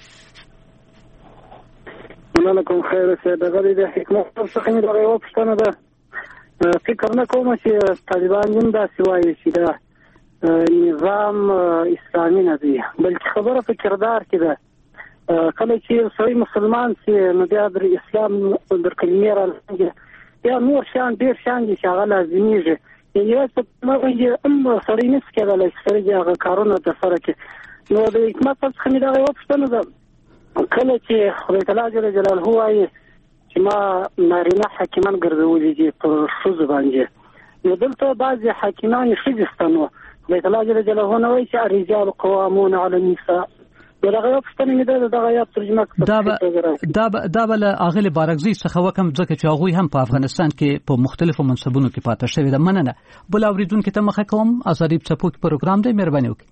مننه کوم خیر سه دغه د حکومت څخه مې دغه یو پوښتنه ده. فکر نه کوم چې طالبان هم دا سوایي چې دا نظام اسلامي نه دی بلکې خبره په کردار کې ده. کله چې سوی مسلمان چې نو بیا د اسلام در کلمې راځي یا نور شان ډیر شان دي چې هغه لازميږي. یو څه مګر هم سړی نس کېدل چې سړی هغه کارونه د سره کې نو د حکومت څخه مې دا یو پوښتنه ده. کله چې خدای تعالی جل جلاله وایي چې ما نارینه حاکمان ګرځولي دي په ښځو باندې، نو دلته بعضې حاکمان ښځې ستنو خدای تعالی جل جلاله نه وایي چې الرجال قوامون علی النساء. دغه پښتنه مې ده دغه یا ترجمه کړه. دا دا دا بل اغل بارکزی څخه وکم ځکه چې هغه هم په افغانستان کې په مختلفو منصبونو کې پاتې شوی ده. مننه. بل اوریدونکو ته مخه کوم ازادي په څپو کې پروګرام دی. مهرباني وکړئ.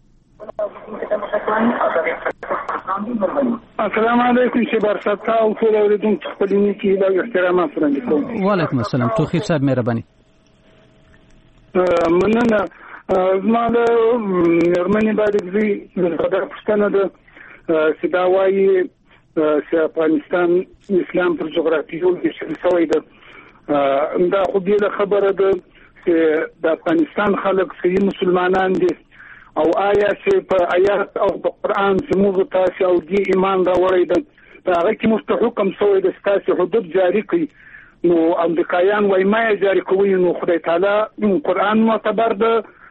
السلام علیکم چې برسات او ټول اوریدونکو خپل نیکی له احترامات وړاندې کوم. وعلیکم السلام. توخی صاحب مهرباني. مننه. زما د نرمنې بارکزی د پښتنه ده چې دا وایي چې افغانستان اسلام پر جغرافیو کې شوی ده. دا خو دې خبره ده چې د افغانستان خلک صحیح مسلمانان دي او آیا چې په آیات او په قران چې موږ تاسو او دې ایمان راوړی ده هغه کې مستحکم شوی د تاسو حدود جاری کړي نو امریکایان وایي ما جاری کوي نو خدای تعالی قران معتبر ده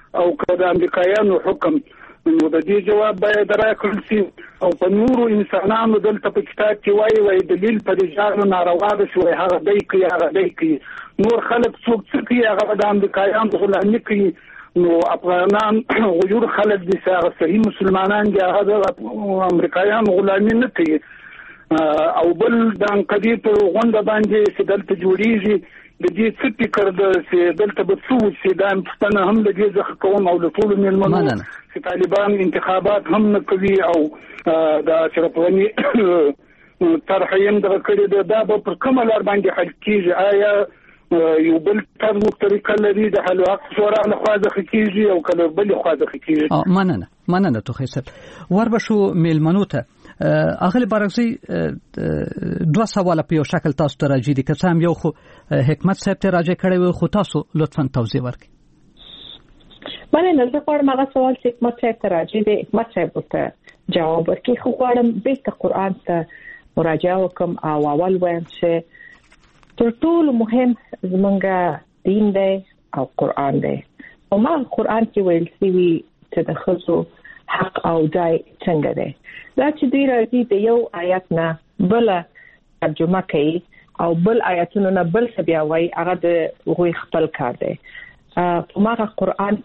او که د امریکایانو حکم، نو د دې جواب باید راکړل شي. او په نورو انسانانو دلته په کتاب کې وایي وایي دلیل په رجالو ناروا ده چې وایي هغه دی کوي هغه دی کوي، نور خلک څوک څه کوي هغه د امریکایانو غلامي کوي. نو افغانان غجور خلک دي چې هغه صحیح مسلمانان دي، هغه د امریکایانو غلامي نه کوي. او بل د انقدي په غونډه باندې چې دلته جوړیږي د دې څه فکر ده چې دلته به څه وشي، دا پوښتنه هم د دې څخه کوم. او له ټولو مېلمنو چې طالبان انتخابات هم نه کوي او د اشرف غني طرح یې هم دغه کړې ده، دا به پر کومه لار باندې حل کېږي؟ آیا یو بل طرز طریقه لري د حل حق شورا لخوا څخه کېږي او که له بلې خوا څخه کېږي؟ مننه مننه توخی صاحب. وربشو مېلمنو ته اغلی بارکزی دو سواله په یو شکل تاسو ته راځي دي، که څه هم یو خو حکمت صاحب ته راځي کړی وي، خو تاسو لطفا توضیح ورکړئ. مننه. زه غواړم هغه سوال چې حکمت صاحب ته راځي دی حکمت صاحب ته جواب ورکړي، خو غواړم بیرته قرآن ته مراجعه وکړم او اول وایم چې تر ټولو مهم زمونږ دین دی او قرآن دی. او ما قرآن کې ویل شوي چې د ښځو حق او ځای څنګه دی. دا چې دوی راځي د یو آیت نه بل ترجمه کوي او بل آیتونو نه بل څه بیا وایي، هغه د هغوی خپل کار دی. په ماغه قرآن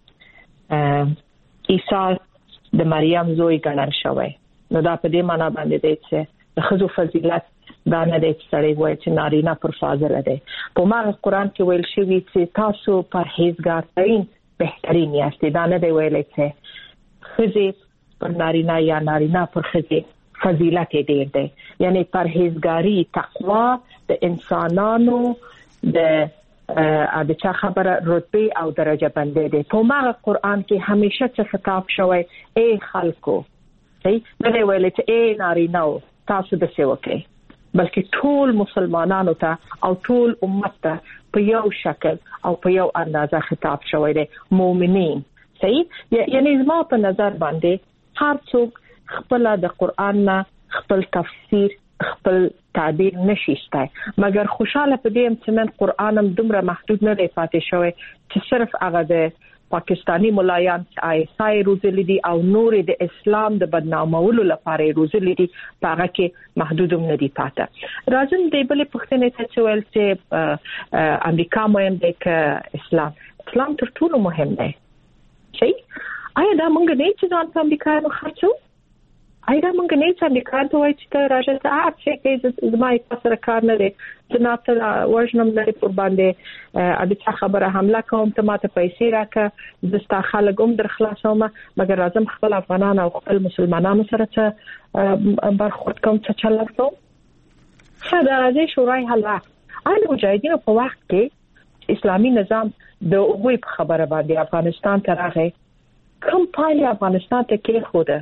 کې عیسی د مریم زوی ګڼل شوی، نو دا په دې معنا باندې دی چې د ښځو فضیلت دا نه دی چې سړی وایي چې نارینه پر فاضله دی. په ماغه قرآن کې ویل شوي چې تاسو پرهیزګارترین بهترین یاستئ، دا نه دی ویلی چې ښځې پر نارینه یا نارینه پر ښځې فضیلت ډیر دی. یعنی پرهیزګاری تقوا د انسانانو د د چا خبره رتبه او درجه بندي دی. په ماغه قرآن کې همیشه څه خطاب شوی ای خلکو، صحیح نه دی ویل چې ای نارینه تاسو د څه وکړئ، بلکې ټول مسلمانانو ته او ټول امت ته په یو شکل او په یو اندازه خطاب شوی دی. مؤمنین، صحیح. یعنی زما په نظر باندې هر څوک خپل د قرآن نه خپل تفسیر خپل تعبیر نشيسته، مګر خوشاله پدې چې نن قرآن هم دومره محدود نه دی پاتې شوی چې صرف هغه د پاکستانی ملایان آی اس آی روزلي دي او نور د اسلام د بدنامولو لپاره روزلي دي، هغه کې محدود هم نه دي پاتې. راځم د بلې پوښتنې ته چې ول چې امریکا مهم دی که اسلام؟ اسلام تر ټولو مهم دی. صحیح. آیا دا مونږ نه چې ځان په امریکایانو خرڅو؟ آیا دا مونږ نه چې امریکایان ته وایي چې ته راځه ته هر څه کې زما یې سره کار نه دی، زه نه ته وژنم نه پر باندې د چا خبره حمله کوم، ته ماته پیسې راکړه، زه ستا خلک هم در خلاصوم، مګر راځم خپل افغانان او خپل مسلمانانو سره څه برخورد کوم، څه چل کوم. ښه، د راځي شورای حل وخت آیا د مجاهدینو په وخت کې اسلامي نظام د هغوی په خبره باندې افغانستان ته راغی، کوم پایله افغانستان ته کې خوده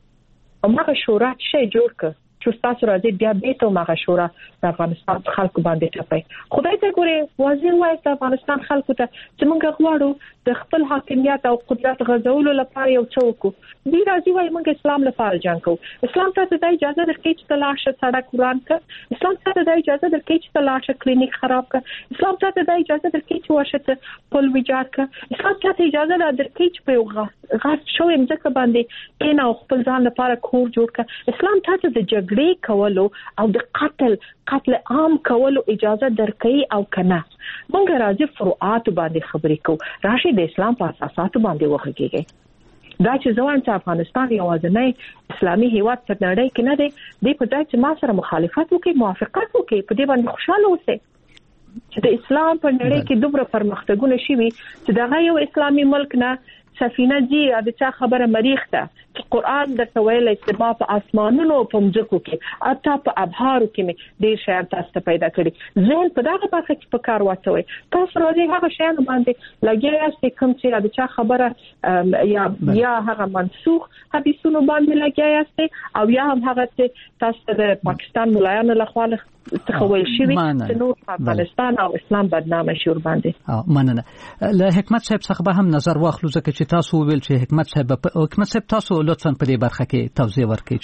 او ماغه شورا شي جوړ ک چې تاسو راځي بیا به ته ماغه شورا د افغانستان خلکو باندې ټپي. خدای ته ګوري واضح وایي چې افغانستان خلکو ته چې موږ غواړو د خپل حاکمیت او قدرت غځولو لپاره یو څه وکړو، دی راځي وایي موږ اسلام لپاره جنګ کوو. اسلام ته د اجازه درکړي چې تلاشه سړک وران کړي، اسلام ته د اجازه درکړي چې تلاشه کلینیک خراب کړي، اسلام ته د اجازه درکړي چې ورشه پل ویجاړ کړي، اسلام ته اجازه درکړي چې په یو غاټ شو امځکه باندې کین او خپل ځان لپاره کور جوړ کړي. اسلام ته د جګړې کولو او د قتل قتل عام کولو اجازه درکړي او کنه. موږ راځي فروعات باندې خبرې کوو، راشي د اسلام په اساساتو باندې وغږیږي. دا چې ځوان چې افغانستان یوازینی اسلامي هیواد په نړۍ کې نه دی، د په ځای چې ما سره مخالفت وکړي، موافقت وکړي، په دې باندې خوشاله اوسئ چې د اسلام په نړۍ کې دومره پرمختګونه شوي چې دغه یو اسلامي ملک نه سفینه جی د چا خبره مریخ ته چې قرآن درته ویلی چې ما په اسمانونو په مځکو کې حتی په ابحارو کې مې ډېر شیان تاسو ته پیدا کړي، ذهن په دغه برخه کې په کار واچوئ. تاسو راځئ هغه شیانو باندې لګیا یاستئ کوم چې د چا خبره یا یا هغه منسوخ حدیثونو باندې لګیا یاستئ او یا هم هغه چې تاسو د پاکستان ملایانو لخوا څخه ویل شوي چې نور افغانستان او اسلام بدنامه شي ور باندې. مننه. له حکمت صاحب څخه به هم نظر واخلو ځکه چې تاسو ویل چې حکمت صاحب حکمت صاحب تاسو لطفا په دې برخه کې توضیح ورکړئ.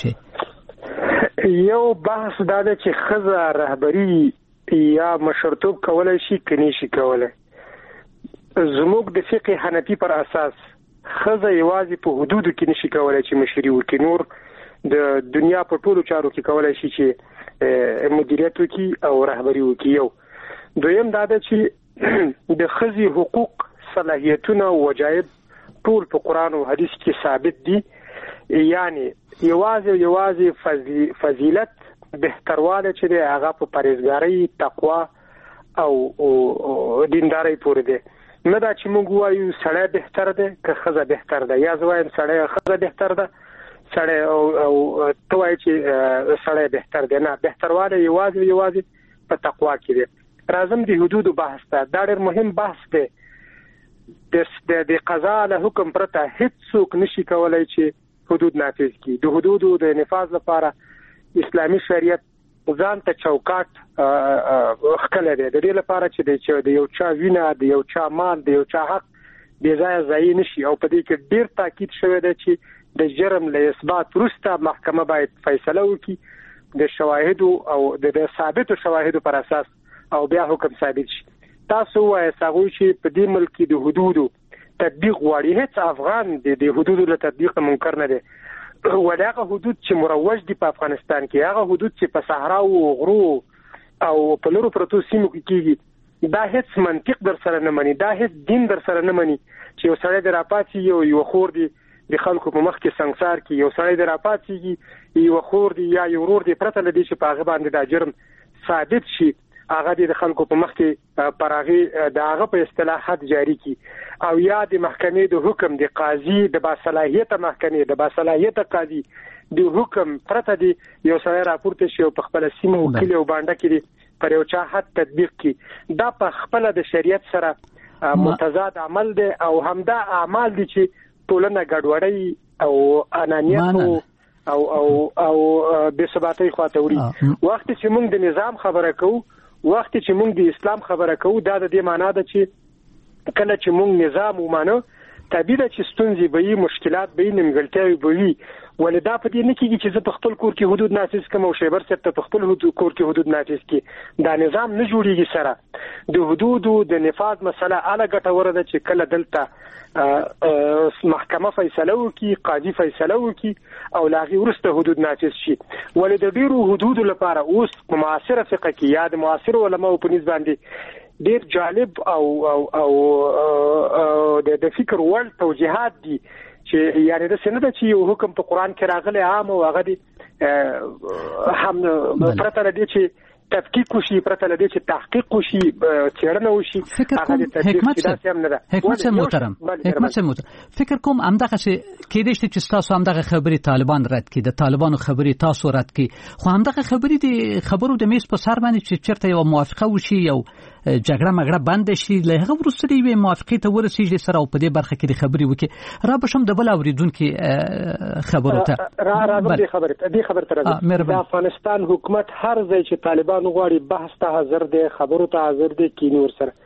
چې یو بحث دا دی چې ښځه رهبري یا مشرتوب کولای شي کني شي کولای. زموږ د فقه حنفي پر اساس خزه یوازې په حدودو کې نشي کولای چې مشري وکړي، نور د دنیا په ټولو چارو کې کولای شي چې مدیریت وکړي او رهبري وکړي. یو دویم دا ده چې د خزي حقوق، صلاحیتونه او وجایب ټول په قرآن او حدیث کې ثابت دي. یعنی یوازې یوازې فضیلت بهترواله چې دی هغه په پرهیزګارۍ، تقوا او دیندارۍ پورې دی. نه دا چې موږ وایو سړی بهتر دی که ښځه بهتر ده، یا زه وایم سړی ښځه بهتر ده، سړی او ته وایې چې سړی بهتر دی. نه، بهترواله یوازې یوازې په تقوا کې دی. راځم د حدودو بحث ته. دا ډېر مهم بحث دی. د قضا له حکم پرته هیڅ څوک نشي کولای چې حدود نافذ کړي. د حدودو د نفاذ لپاره اسلامي شریعت ځان ته چوکاټ ښکلی دی، د دې لپاره چې د یو چا وینه، د یو چا مال، د یو چا حق بې ځایه ضایع نشي. او په دې کې ډېر تاکید شوی دی چې د جرم له اثبات وروسته محکمه باید فیصله وکړي د شواهدو او د ثابتو شواهدو پر اساس، او بیا حکم ثابت شي. تاسو وایئ هغوی چې په دې ملک کې د حدودو تطبیق غواړي، هیڅ افغان د حدودو له تطبیق منکر نه دی. ولې هغه حدود چې مروج دي په افغانستان کې، هغه حدود چې په صحرا او غرو او په لرو پرتو سیمو کې کېږي، دا هیڅ منطق در سره نه مني، دا هیڅ دین در سره نه مني چې یو سړی د راپاتې یو یو خور دی د خلکو په مخ کې سنگسار کې، یو سړی د راپاتې یو خور دی یا یو ورور دی پرته لدی چې په هغه باندې دا جرم ثابت شي، هغه د خلکو په مخ کې پراغي د هغه په اصطلاح حد جاری کی، او یا د محکمې د حکم د قاضي د باصلاحیت محکمې د باصلاحیت قاضي د حکم پرته دی یو سړی راپورته شي او په خپل سیمه او کلی او باندې کې پر یو چا حد تطبیق کی. دا په خپل د شریعت سره متضاد عمل دی، او همدا اعمال دي چې ټولنه ګډوډي او انانیت او او او بې ثباتۍ خواته وړي. وخت چې موږ د نظام خبره کوو، وخت چې موږ د اسلام خبره کوو، دا د دې معنا ده چې کله چې موږ نظام ومانو طبیعي ده چې ستونزې به وي، مشکلات به وي، نیمګړتیاوې به وي. ولې دا په دې نه کېږي چې زه په خپل کور کې حدود نافذ کړم او شیبر صاحب ته په خپل کور کې حدود نافذ کړي. دا نظام نه جوړېږي سره. د حدودو د نفاذ مسله هله ګټوره ده چې کله دلته محکمه فیصله وکړي، قاضي فیصله وکړي او له هغې وروسته حدود نافذ شي. ولې د ډېرو حدودو لپاره اوس په معاصره فقه کې یا د معاصرو علماو په نسبت باندې ډیر جالب او او او د فکر وړ توجیهات دي چې یعنی د سند چې یو حکم په قران کې راغلی عام او هغه دي هم پرته لدی چې تفکیک وشي، پرته لدی چې تحقیق وشي، چیرنه وشي. هغه د حکمت حکمت محترم حکمت محترم فکر کوم همدغه کې د چې تاسو همدغه خبري طالبان رد کړي، د طالبانو خبري تاسو رد کړي، خو همدغه خبري د خبرو د میز په سر باندې چې چیرته یو موافقه وشي، یو جګړه مګړه بند شي، له هغه وروسته دی موافقه ته ورسیږي سره او په دې برخه کې د خبري وکي. را بشم د بل اوریدونکو خبرو ته را را د خبره دې خبره تر د افغانستان حکومت هر ځای چې طالبان غواړي بحث ته حاضر دی، خبرو ته حاضر دی، کینور سره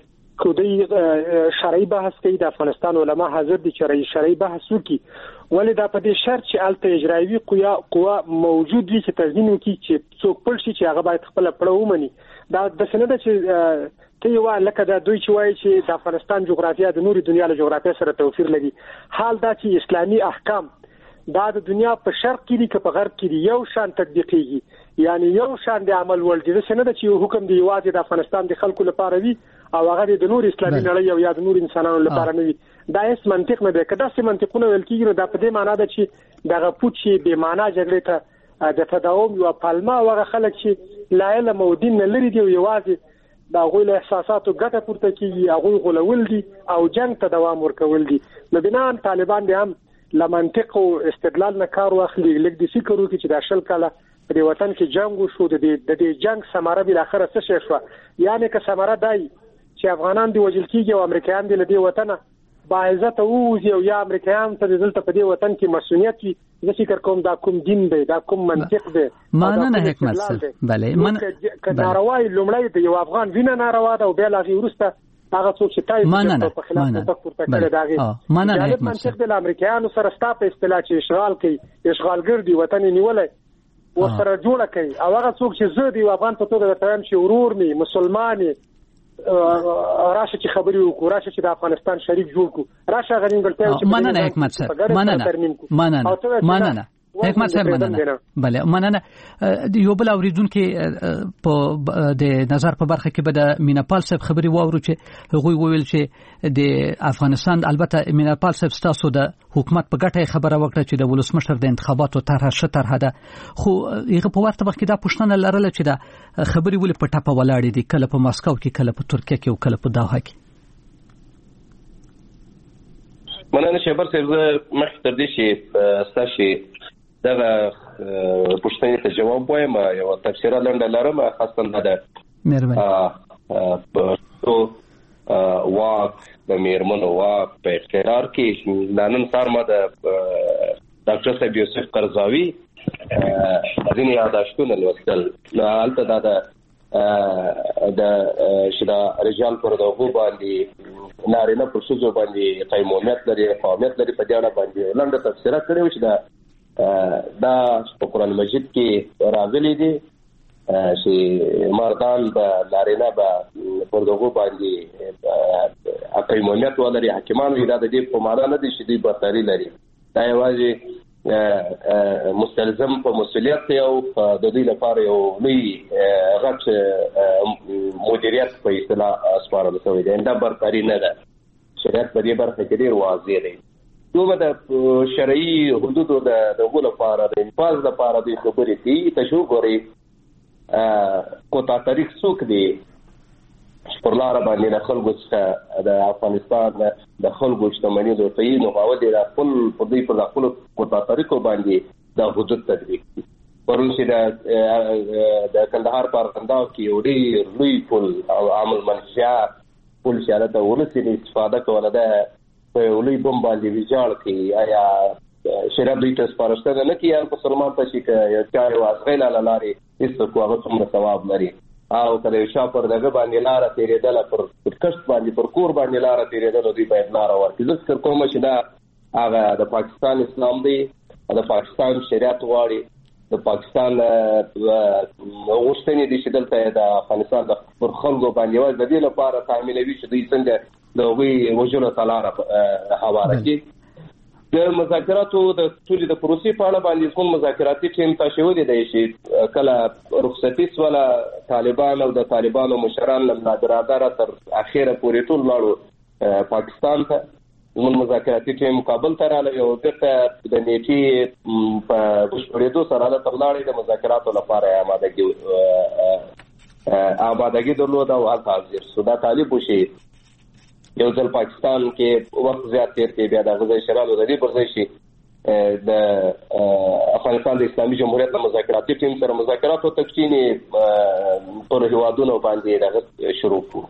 کودی شرعي بحث کوي. د افغانستان علما حاضر دي چې شرعي بحث وکړي. ولې دا په دې شرط چې الته اجرایوي قوا قوا موجود وي چې تضمین وکړي چې څوک پړ شي چې هغه باید خپل پړه ومني. دا د سند چې ته یو لکه دا دوی چې وایي چې د افغانستان جغرافیه د نوري دنیا له جغرافیه سره توپیر لري. حال دا چې اسلامي احکام دا د دنیا په شرق کې دي که په غرب کې دي یو شان تطبیقيږي، یعنی یو شان د عمل ول دي. څنګه چې یو حکم دی یوازې د افغانستان د خلکو لپاره وي او هغه د نور اسلامي نړۍ او یا د نور انسانانو لپاره نه وي. دا هیڅ منطق نه دی. که داسې منطقونه ویل کېږي نو دا په دې معنا ده چې دغه پوت چې بې معنا جګړې ته د تداوم یو پلمه او هغه خلک چې لا علم او دین نه لري دي او یوازې دا غوی له احساساتو ګټه پورته کېږي، هغوی غولول دي او جنگ ته دوام ورکول دي. نو بنان طالبان دي هم له منطق او استدلال نه کار واخلي، لږ د فکر وکړي چې دا شل کاله په دې وطن کې جنگ وشو، د دې جنگ ثمره بل اخره څه شي شو. یعنی که ثمره دای چې افغانان دی وجل کېږي او امریکایان دی له دې وطنه باعزت ووزي او یا امریکایان ته دلته په دې وطن کې مسؤلیت وي، زه فکر کوم دا کوم دین دی، دا کوم منطق دی. مانه حکمت سره بله من که ناروای لومړی د یو افغان وینه ناروا ده او بیا لا غي ورسته هغه څوک چې تای په خلاف تفکر تکړه داغي مانه حکمت منطق د امریکایانو سره ستاپ اصطلاح چې اشغال کوي، اشغالګر دی، وطن نیولای و سره جوړه کوي. او هغه څوک چې زه دی افغان په توګه د تایم چې ورور می مسلمانې راشه چې خبرې وکړو، راشه چې د افغانستان شریک جوړ کړو، راشه غنیمګلتیا چې مننه حکمت صاحب، مننه مننه مننه حکمت صاحب، مننه. بله مننه. یو بل اوریدونکو په د نظر په برخه کې به د میناپال صاحب خبري واورو چې هغوی وویل چې د افغانستان، البته میناپال صاحب ستاسو د حکومت په ګټه خبره وکړه چې د ولسمشر د انتخاباتو طرحه ښه طرحه ده، خو هغه په ورته وخت کې دا پوښتنه لرله چې دا خبري ولې په ټاپه ولاړې دي، کله په ماسکو کې، کله په ترکیه کې او کله په دوحه کې. مننه شیبر صاحب، مخکې تر دې چې ستاسو دغه پوښتنې ته جواب وایم، یو تفسیره لنډه لرم، خاصه ده مهرباني په واک د میرمنو واک په اقتدار کې. نن سهار ما د ډاکټر صاحب یوسف قرضاوي ځینې یاداشتونه لوستل، هلته دا د د شدا رجال پر دغه باندې نارینه پر ښځو باندې قیمومیت لري، قومیت لري، په دې اړه باندې لنډه تفسیره کړې چې دا دا په قرآن مجید کې راغلي دي چې مردان به نارینه به پر دغه باندې قیمومیت ولري، حاکمان وي. دا د دې په معنا نه دي چې دوی برتري لري، دا یوازې مستلزم په مسؤلیت او د دوی لپاره یو لوی غټ مدیریت په اصطلاح سپارل شوی دی. دا برتري نه ده، شریعت په دې برخه کې ډېر واضح دی. دوی د شرعي حدودو د دغه لپاره د انفاظ لپاره د خبرې دي. تاسو ګورئ کوتا تاریخ څوک دی پر لار باندې د خلکو څخه د افغانستان د خلکو شتمنۍ د تعین او حواله د خپل په دې په خپل کوتا تاریخ باندې د حدود تطبیق دي. پرون چې د د کندهار په کندهار کې یو ډېر لوی پل او عامل منشا پل شاله ته ولسی استفاده کوله ده په ولې بم باندې ویجاړ کی. آیا شراب دې تاسو پرسته نه کیه په سلمان ته چې یو چا یو ازغیل لاري هیڅ کو هغه څومره ثواب لري، او کله شا پر دغه باندې لار تیرېدل، پر کښت باندې پر کور باندې لار تیرېدل، دوی باید لار ورکړي. ځکه کوم چې دا هغه د پاکستان اسلام دی، د پاکستان شریعت غواړي، د پاکستان غوښتنې دي چې دلته د افغانستان د پر خلکو باندې وایي د دې لپاره تامینوي چې دوی څنګه د وی وجوله تعالی حواله کی. د مذاکراتو د ټولې د پروسې په اړه باندې څوم مذاکراتي ټیم تاسو ولې دی چې کله رخصتي ولا طالبان او د طالبانو مشران له برادر تر اخیره پورې ټول لاړو پاکستان ته. موږ مذاکراتي ټیم کابل ته راغلی او دغه د نیټي په بشپړېدو سره د ترلاړې د مذاکراتو لپاره آمادګي آمادګي درلوده او هلته حاضر شو. دا طالب وشي یو ځل پاکستان کې وخت زیات تیر کې بیا د غزې شرالو د دې پر ځای شي د افغانستان د اسلامي جمهوریت د مذاکراتي ټیم سره مذاکرات او تکچینی پر هیوادونو باندې دغه شروع کړو،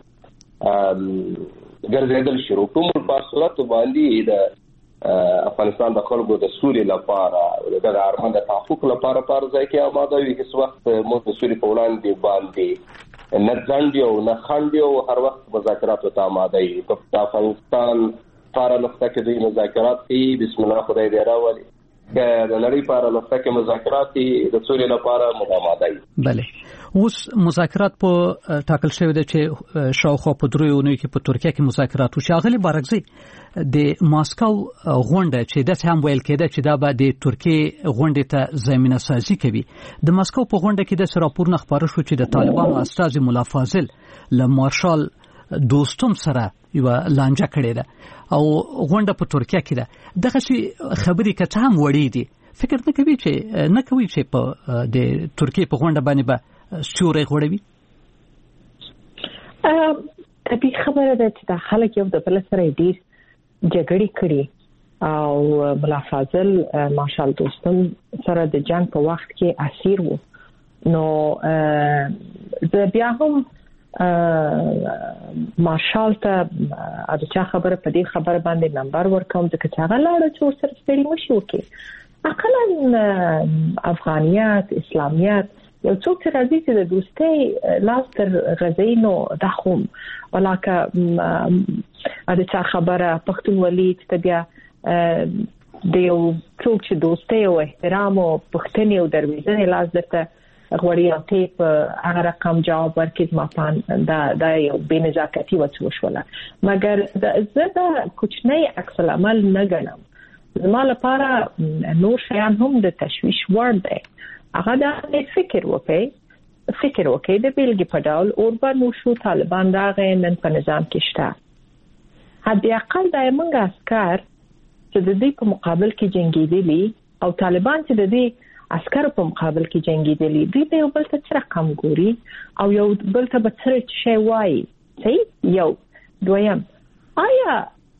ګرځېدل شروع کړو. په صورت باندې د افغانستان د خلکو د سوري لپاره د ارمان د تحقق لپاره پر ځای کې آماده وي. هیڅ وخت مو د سوري په وړاندې باندې نه ځنډي او نه خنډي او هر وخت مذاکرات ته آماده وي. په افغانستان لپاره نقطه کې د مذاکرات کوي، بسم الله خدای دې راولي. د نړۍ لپاره نقطه کې مذاکرات د سوري لپاره آماده وي. بله، اوس مذاکرات په ټاکل شوی دی چې شاوخوا په درې اونیو کې په ترکیه کې مذاکرات وشي. اغلی بارکزی د ماسکو غونډه چې د هم ویل کېده چې دا به د ترکیه غونډې ته زمينه سازي کوي. د ماسکو په غونډه کې د راپور نه خبره شو چې د طالبانو استاذ مولا فاضل له مارشال دوستم سره یو لانجه کړې ده او غونډه په ترکیه کې ده. دغه شی خبرې کته هم وړي دي، فکر نه کوي چې نه کوي چې په د ترکیه په غونډه باندې به سیوري غوړوي. ا طبي خبره ده چې د خلک یو د بل سره ډیر جګړې کړې او مولا فاضل مارشال دوستم سره د جنگ په وخت کې اسیر وو. نو د بیا هم مارشال ته د چا خبره په دې خبره باندې نمبر ورکوم چې څنګه لاړ چې سره ستړي مشي وکي. اقلا افغانیت اسلامیت یو څوک چې راځي چې د دوستۍ لاس تر غزینو د خوم ولکه د چا خبره پښتونولي چې بیا د یو څوک چې دوستۍ او احترام او پښتني او درویزنې لاس درته غوړي او ټیپ هغه رقم جواب ورکړي ما پان دا دا یو بنزاکتی وڅوشوله مګر د زړه کوچنی عکس العمل نه ګڼم زما لپاره نور شیان هم د تشویش وړ دي هغه د فکر وکړي فکر وکړي د بیلګې په ډول اوربان وشو طالبان راغې نن په نظام کې شته حد اقل د موږ عسكر چې د دې په مقابل کې جنگیدلي او طالبان چې د دې عسكر په مقابل کې جنگیدلي دوی په یو بل څه سره کم ګوري او یو بل ته به څه شي وایي صحیح یو دویم آیا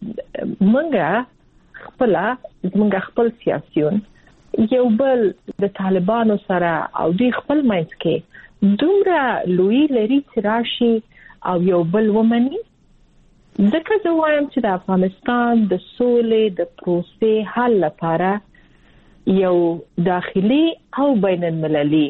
موږ خپل موږ خپل سیاسيون یو بل د طالبانو سره او دوی خپل مایس کې دومره لوی لري چې راشي او یو بل ومني ځکه زه وایم چې د افغانستان د سولې د پروسې حل لپاره یو داخلي او بین المللي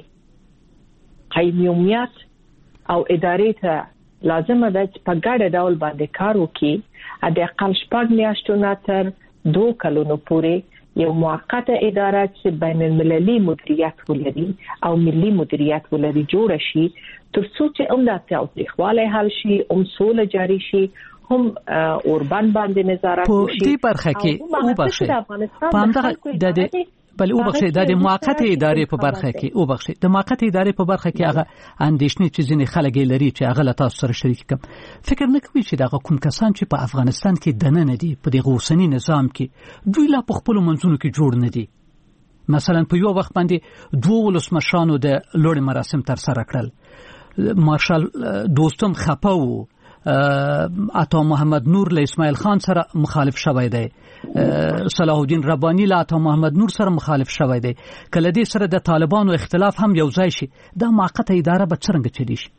قیمومیت او ادارې ته لازم ده چې په ګډه ډول باندې کار وکړي د اقل شپږ میاشتو نه تر دوه کلونو پورې یو موقته اداره چې بین المللي مدیریت ولري او ملي مدیریت ولري جوړ شي تر څو چې امداد او تخواله حل شي او سوله جاری شي هم اوربان باندې نظارت وشي په دې برخه کې او بخښه په همدغه د دې بل او بخښه د موقته ادارې په برخه کې او بخښه د موقته ادارې په برخه کې هغه اندېشنې چې ځینې خلک لري چې هغه له تاسو سره شریک کوم فکر نه کوي چې دغه کوم کسان چې په افغانستان کې دننه دي په دغه اوسنی نظام کې دوی لا په خپل منځونو کې جوړ نه دي مثلا په یو وخت باندې دوه ولسمشرانو د لوړ مراسم تر سره کړل مارشال دوستم خپاو عطا محمد نور له اسماعیل خان سره مخالف شوی دی صلاح الدین ربانی له عطا محمد نور سره مخالف شوی دی کله دې سره د طالبانو اختلاف هم یو ځای شي دا موقته اداره به څنګه چلی شي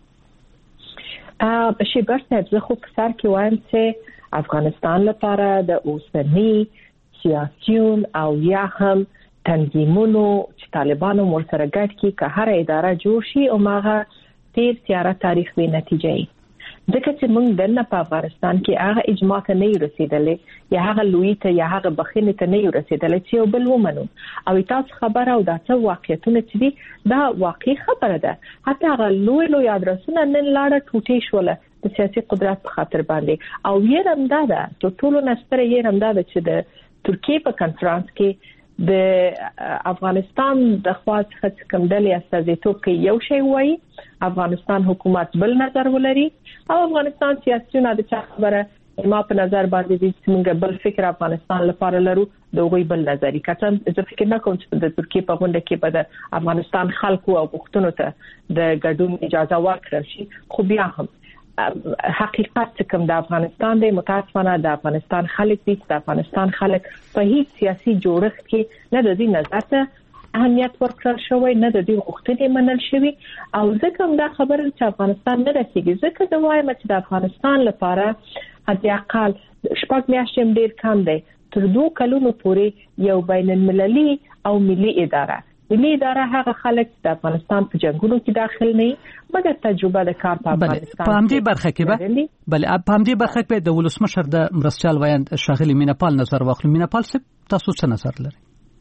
ا بشي برته زه خو په سر کې وایم چې افغانستان لپاره د اوسنی سیاسيون او یا هم تنظیمونو چې طالبانو ورسره ګډ کی که هر اداره جوړ شي او ماغه تیر تیاره تاریخ به نتیجه ای ځکه چې موږ دنه په افغانستان کې هغه اجماع ته نه رسیدلې یا هغه لوی ته یا هغه بخښنې ته نه رسیدلې چې یو بل ومنو او تاسو خبره او دا څه واقعیتونه چې دي دا واقعي خبره ده حتی هغه لوی لوی ادرسونه نن لاړه ټوټې شول د سیاسي قدرت په خاطر باندې او یې هم دا ده ټول ټول نستره یې هم دا ده چې د ترکیه په کانفرنس کې د افغانستان د خواص ختم ډلې استازیتوب کې یو شی وایي افغانستان حکومت بل نظر ولري او افغانستان سیاسيونه د چا خبره ما په نظر باندې د څنګه بل فکر افغانستان لپاره لرو د وی بل نظری کته زه فکر نه کوم چې د ترکیه په غونډه کې به د افغانستان خلکو او پښتنو ته د ګډون اجازه ورکړل شي خو بیا هم حقیقت کوم د افغانستان د متاسفانه د افغانستان خلک دي د افغانستان خلک په هیڅ سیاسي جوړښت کې نه د دې نظر ته اهمیت ورکړل شوی نه د دې غوښتنې منل شوی او ځکه هم دا خبره چې افغانستان نه رسیږي ځکه دا وایم چې د افغانستان لپاره حتی اقل شپږ میاشتې ډیر کم دی تر دوه کلونو پورې یو بین المللي او ملي اداره ملي اداره هغه خلک د افغانستان په جنگونو کې داخل نه مګر تجربه د کار په افغانستان په همدې برخه کې به بل په همدې برخه کې د ولسمشر د مرستيال ویاند شاغلي مینپال نظر واخلو مینپال څه تاسو څه نظر لري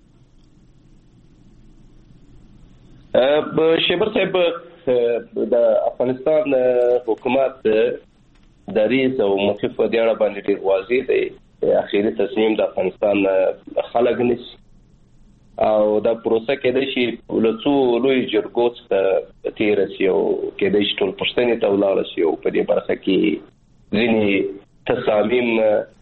ا شیبر صاحب د افغانستان حکومت دریز او مخفف دی اړه باندې ډیر واضح دی اخیری تصمیم د افغانستان خلک نشي او دا پروسه کې د شي لڅو لوی جرګو ته تیر شي او کې د شټول پښتنې ته ولاړ شي او په دې برخه کې ځینی تصامیم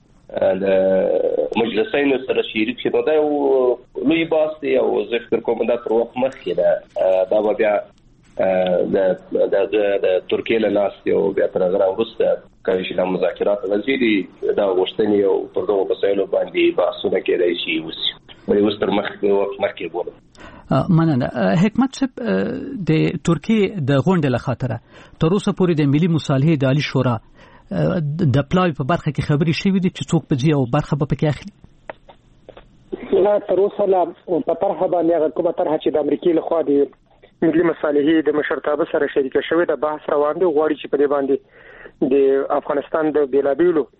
د مجلسینو سره شریک شي نو دا لوی باس دی او زه فکر کوم دا تر وخت مخکې دا دا بیا د د د ترکیه له لاس یو بیا تر هغه وروسته کله چې د مذاکرات وزیري دا غوښتنې او پر دغه مسایلو باندې بحثونه کېدای شي وسی ولې وستر مخکې وخت مخکې بوله مننه حکمت صاحب د ترکیه د غونډې له خاطره تر اوسه پورې د ملي مصالحې د عالی شورا د پلاوی په برخه کې خبري شوې دي چې څوک به ځي او برخه به پکې اخلي لا تر اوسه لا په طرحه باندې هغه کومه طرحه چې د امریکای له خوا دی ملي مصالحې د مشرتابه سره شریک شوی د بحث روان دی غواړي چې په دې باندې د افغانستان د بیلابیلو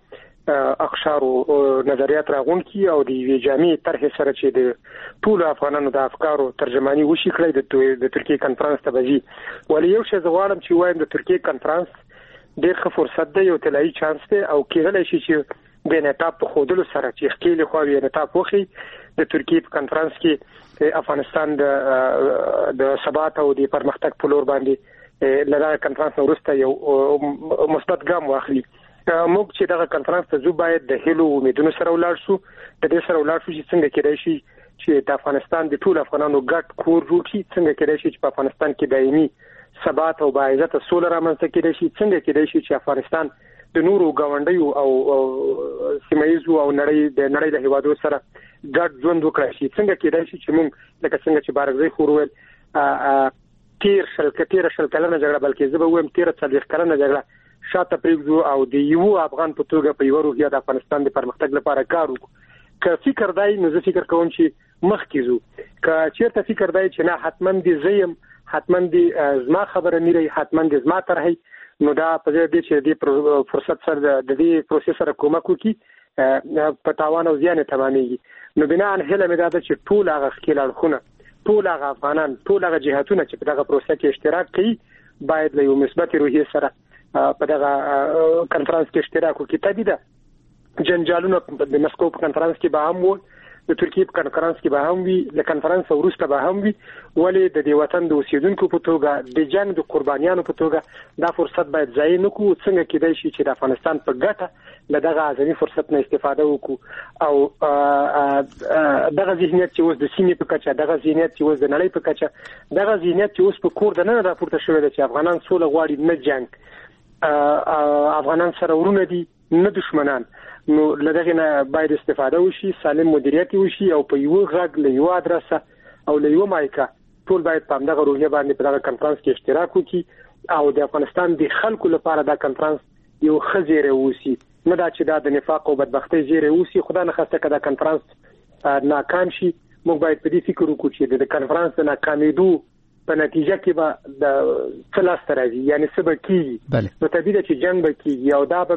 اقشار او نظریات راغون کی او د وی جامع طرح سره چې د ټول افغانانو د افکارو ترجمانی وشي کړی د ترکیه کانفرنس ته بځي ولې یو شی زغواړم چې وایم د ترکیه کانفرنس ډېر ښه فرصت دی یو طلایي چانس دی او کېدلی شي چې د انعطاف په ښودلو سره چې ښکېلې خواوې انعطاف وښي د ترکیې په کنفرانس کې افغانستان د د ثبات او د پرمختګ په لور باندې له دغه کنفرانس وروسته یو مثبت ګام واخلي. موږ چې دغه کنفرانس ته ځو باید د هیلو امیدونو سره ولاړ شو د دې سره ولاړ شو چې څنګه کېدای شي چې د افغانستان د ټول افغانانو ګډ کور جوړ شي، څنګه کېدای شي چې په افغانستان کې دایمي ثبات او باعزته سوله رامنځته کېدای شي، څنګه کېدای شي چې افغانستان د نورو غونډیو او سیمایزو او نړۍ د نړۍ له هیوادو سره ګډ ژوند وکړي شي، څنګه کېدای شي چې موږ لکه څنګه چې بارغزي خورول تیر شل کتیر شل کلنه جګړه بلکې زه به وایم تیر څلوېښت کلنه جګړه شاته پریږدو او د یو افغان په توګه په یو روحیه د افغانستان د پرمختګ لپاره کار وکړو. که فکر دی نو زه فکر کوم چې مخکې ځو، که چیرته فکر دی چې نه حتما دي زیم حتما دي زما خبره میری حتما دي زما طرحي نو دا په دې چې د فرصت سره د دې پروسس سره کومک وکړي په تاوان او زیان تمامېږي. نو بنا ان هله مې دا چې ټول هغه خپل اړخونه ټول هغه افغانان ټول هغه جهاتونه چې په دغه پروسه کې اشتراک کوي باید له یو مثبت روحیه سره په دغه کنفرانس کې اشتراک وکړي. تدیده جنجالونه د مسکو په کنفرانس کې به هم وو، د ترکیې په کنفرانس کې به هم وي، د کنفرانس وروسته به هم وي، ولې د دې وطن د اوسیدونکو په توګه د جنگ د قربانیانو په توګه دا فرصت باید ضایع نه کړو. څنګه کېدای شي چې د افغانستان په ګټه له دغه اعظمي فرصت نه استفاده وکړو او دغه ذهنیت چې اوس د سیمې په کچه، دغه ذهنیت چې اوس د نړۍ په کچه، دغه ذهنیت چې اوس په کور د نن راپورته شوی دی چې افغانان سوله غواړي نه جنگ، افغانان سره ورونه دي نه دشمنان، نو لدغه نه باید استفاده وشي، سالم مدیریت وشي او په یو غږ له یو ادرسه او له یو مایکا ټول باید په دغه روحیه باندې په دغه کنفرانس کې اشتراک وکړي او د افغانستان د خلکو لپاره دا کنفرانس یو خزیره وسی، نه دا چې دا د نفاق او بدبختی زیره وسی. خدای نه خواسته کده کنفرانس ناکام شي، موږ باید په دې فکر وکړو چې د کنفرانس ناکامیدو په نتیجه کې به د ثلاث راځي، یعنی سبا کیږي نو طبیعي چې جنگ به کیږي او دا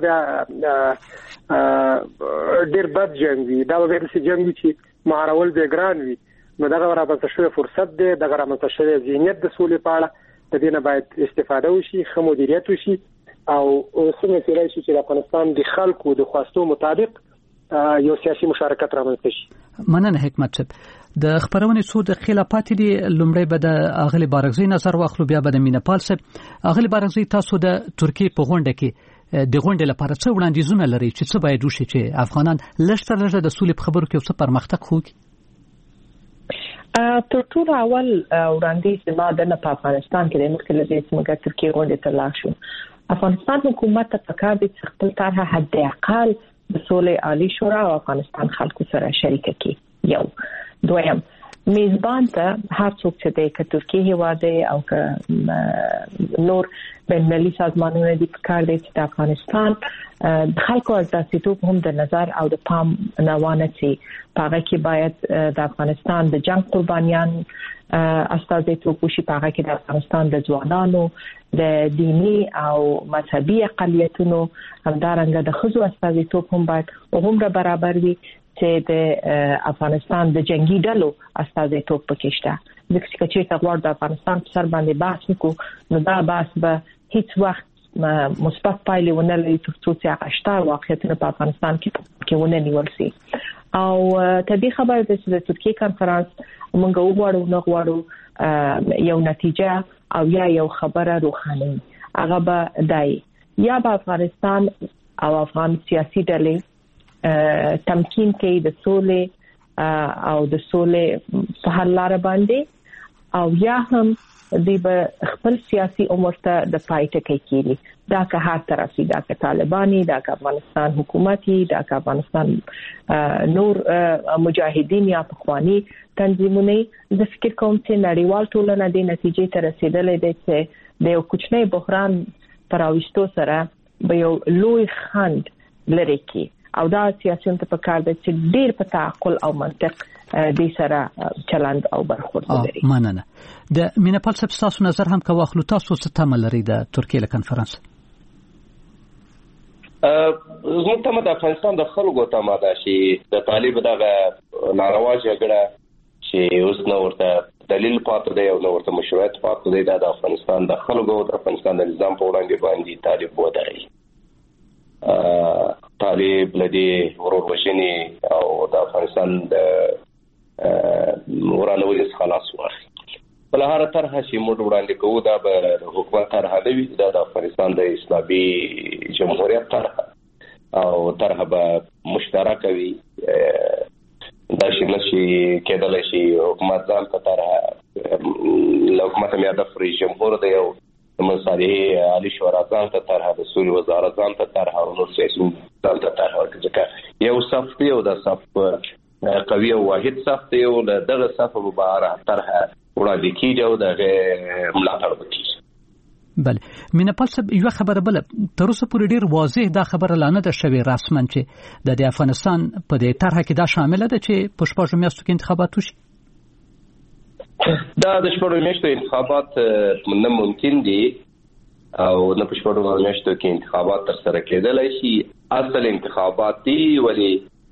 به ډېر بد جنگ وي، دا به څه جنگ وي چې مهارول به ګران وي. نو دا راځي شوی فرصت دی، دا راځي شوی ذهنیت د سولې په اړه د دې نه باید استفاده وشي، ښه مدیریت وشي او څنګه چې راشي چې د افغانستان د خلکو د خواستو مطابق یو سیاسي مشارکت رامنځته شي. مننه حکمت صاحب. د خبرونې څو د خلافات دي لومړی به د اغلی بارغزي نظر واخلو، بیا به د مینپال صاحب. اغلی بارغزي تاسو د ترکیې په غونډه کې د غونډې لپاره څه وړاندیزونه لري چې څه باید وشي چې افغانان لږ تر لږه د سولې په خبرو کې څه پرمختګ وکړي؟ تر ټولو اول وړاندیز ما د په افغانستان کې د مخکې لږه څنګه ترکیې غونډه ته لاړ شو. افغانستان حکومت ته پکار دي چې خپل طرحه حد اقل د سولې عالی شورا او افغانستان خلکو سره شریک کړي. یو دویم میزبان ته هر څوک چې د ترکیې هیواد او که نور بین‌المللي سازمانونه دي پکار دي چې د افغانستان د خلکو ازادیتوب هم د نظر او د پام نه وانه پاره کې باید د افغانستان د جنگ قربانیان استازیتوب وشي، پاره کې د افغانستان د ځوانانو د دینی او مذهبي اقلیتونو همدارنګه د ښځو استازیتوب هم باید هغومره برابر وي چې د افغانستان د جنگي ډلو استازیتوب پکې شته. د چې تغوړ د افغانستان په سر باندې بحث وکړو نو دا بحث به هیڅ وخت مثبت پایلې ونه لري تر څو چې هغه شته واقعیتونه په افغانستان کې کې ونه نیول شي. او تدې خبره ده چې د ترکیې کنفرانس موږ وګورو نو غواړو یو نتیجه او یا یو خبره روښانه هغه به دای یا به افغانستان او افغان سیاسي ډلې تمکین کوي د سولې او د سولې په حل لار باندې او یا هم دوی به خپل سیاسي عمر ته د پای ټکی کړي. دا که هر طرفي، دا که طالباني، دا که افغانستان حکومتي، دا که افغانستان نور مجاهدین یا پخوانی تنظیمونه. زه فکر کوم چې نړیوال ټولنه د نتیجې ته رسیدلې ده چې د یو کوچنی بحران پر اوستو سره به یو لوی خند لري کی او دا سیاستونه ته پکار دي چې ډیر په تعقل او منطق د سره چلند او برخورد لري. مننه. د مینپال صاحب تاسو نظر هم کا واخلو، تاسو څه تمه لري د ترکیې له کنفرانس؟ زموږ ته د افغانستان د خلکو ته ما دا شي د طالب دغه ناروا جګړه چې اوس نو ورته دلیل پاتې دی او نو ورته مشروعیت پاتې دی د افغانستان د خلکو او د افغانستان د نظام په وړاندې باندې طالب ودرېږي. طالب لدی ورور وژنې او د افغانستان د ورانولو څخه خلاص واخلي. بل هر طرحه چې موږ وړاندې کوو دا به حکومت طرحه دی دا د افغانستان د اسلامي جمهوریت طرحه او طرحه به مشترکه وي. دا شي نشي کېدلی شي حکومت ځان ته طرحه له حکومت میادف رئیس جمهور دی او مصالحې عالی شورا ځان ته طرحه د سولې وزارت ځان ته طرحه او نور سیاسي ځان ته طرحه ورکړي ځکه یو صف دی او د صف قوي او واحد صف دی او دغه صف مبارک طرحه وړاندې کیږي او دغه ملاتړ وکړي. بله میناپال صاحب یو خبره بل تر اوسه پورې ډیر واضح دا خبره لانه ده شوی رسمن چې د افغانستان په دې طرحه کې دا شامل ده چې په شپږو میاشتو کې انتخابات وشي. دا د شپږو میاشتو انتخابات نه ممکن دي او نه په شپږو میاشتو کې انتخابات تر سره کېدلای شي. اصل انتخابات دي ولی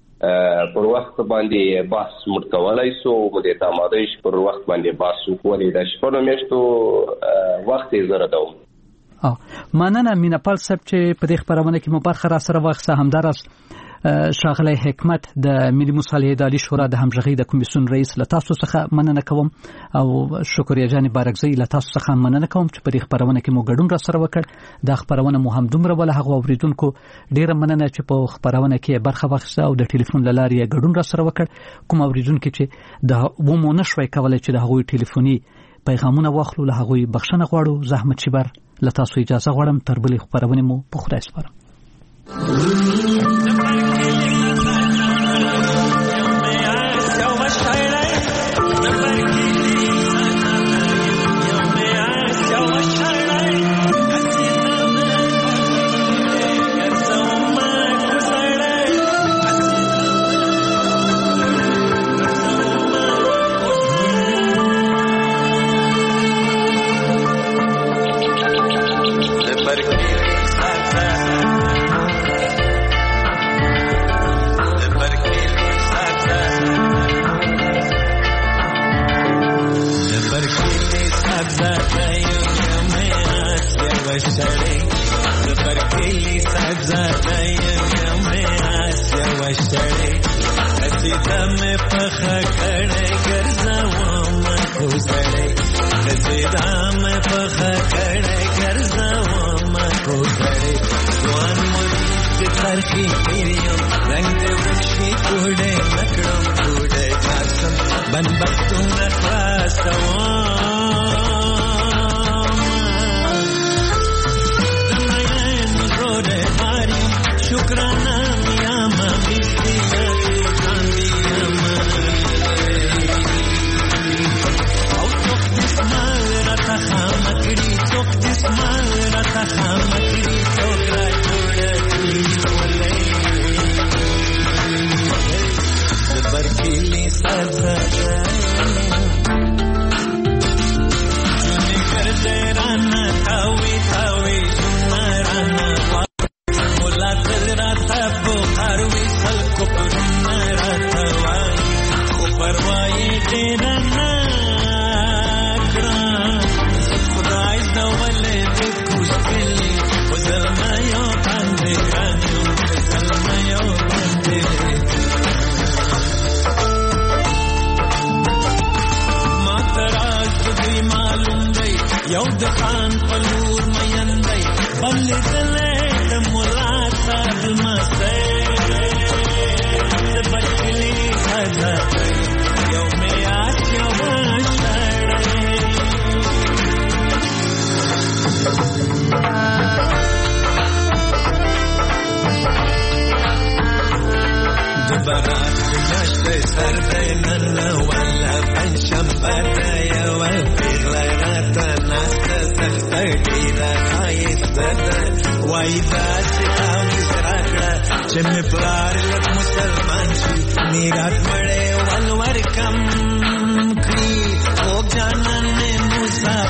پر وخت باندې بحث متکولای سو مده تامادش پر وخت باندې بحث وکولای د شپږو میاشتو وخت یې زره دوم. اه مننه میناپال صاحب چې په دې خبرونه کې مو برخه را سره واخصه همدارس شاغلی حکمت د ملي مصالحې د عالی شورا د همغږۍ د کمیسیون رئیس له تاسو څخه مننه کوم او شکریا جان بارکزی له تاسو څخه مننه کوم چې په دې خبرونه کې مو ګډون را سره وکړ. دا خبرونه مو هم دومره ول هغه اوریدونکو ډیره مننه چې په خبرونه کې برخه واخیسته او د ټلیفون له لارې ګډون را سره وکړ. کوم اوریدونکو چې د ومو نشوي کولای چې د هغوی ټلیفوني پیغامونه واخلو له هغوی بخښنه غواړو. زحمت شبر له تاسو اجازه غواړم تر بلې خبرونه مو په خدای سپارم.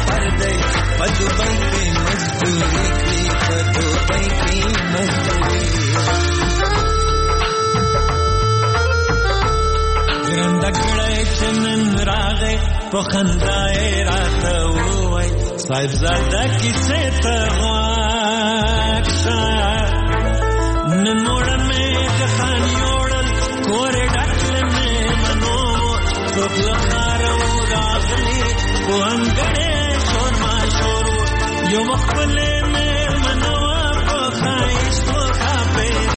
But you په خندا یې راته ووایي صاحب زاده کیسې ته غوږ شه نن موړن مې د خان یوړل کورې ډک له مېلمنو څوک له ښاره و راغلي په انګړې شور ماشور و یو وخت پلې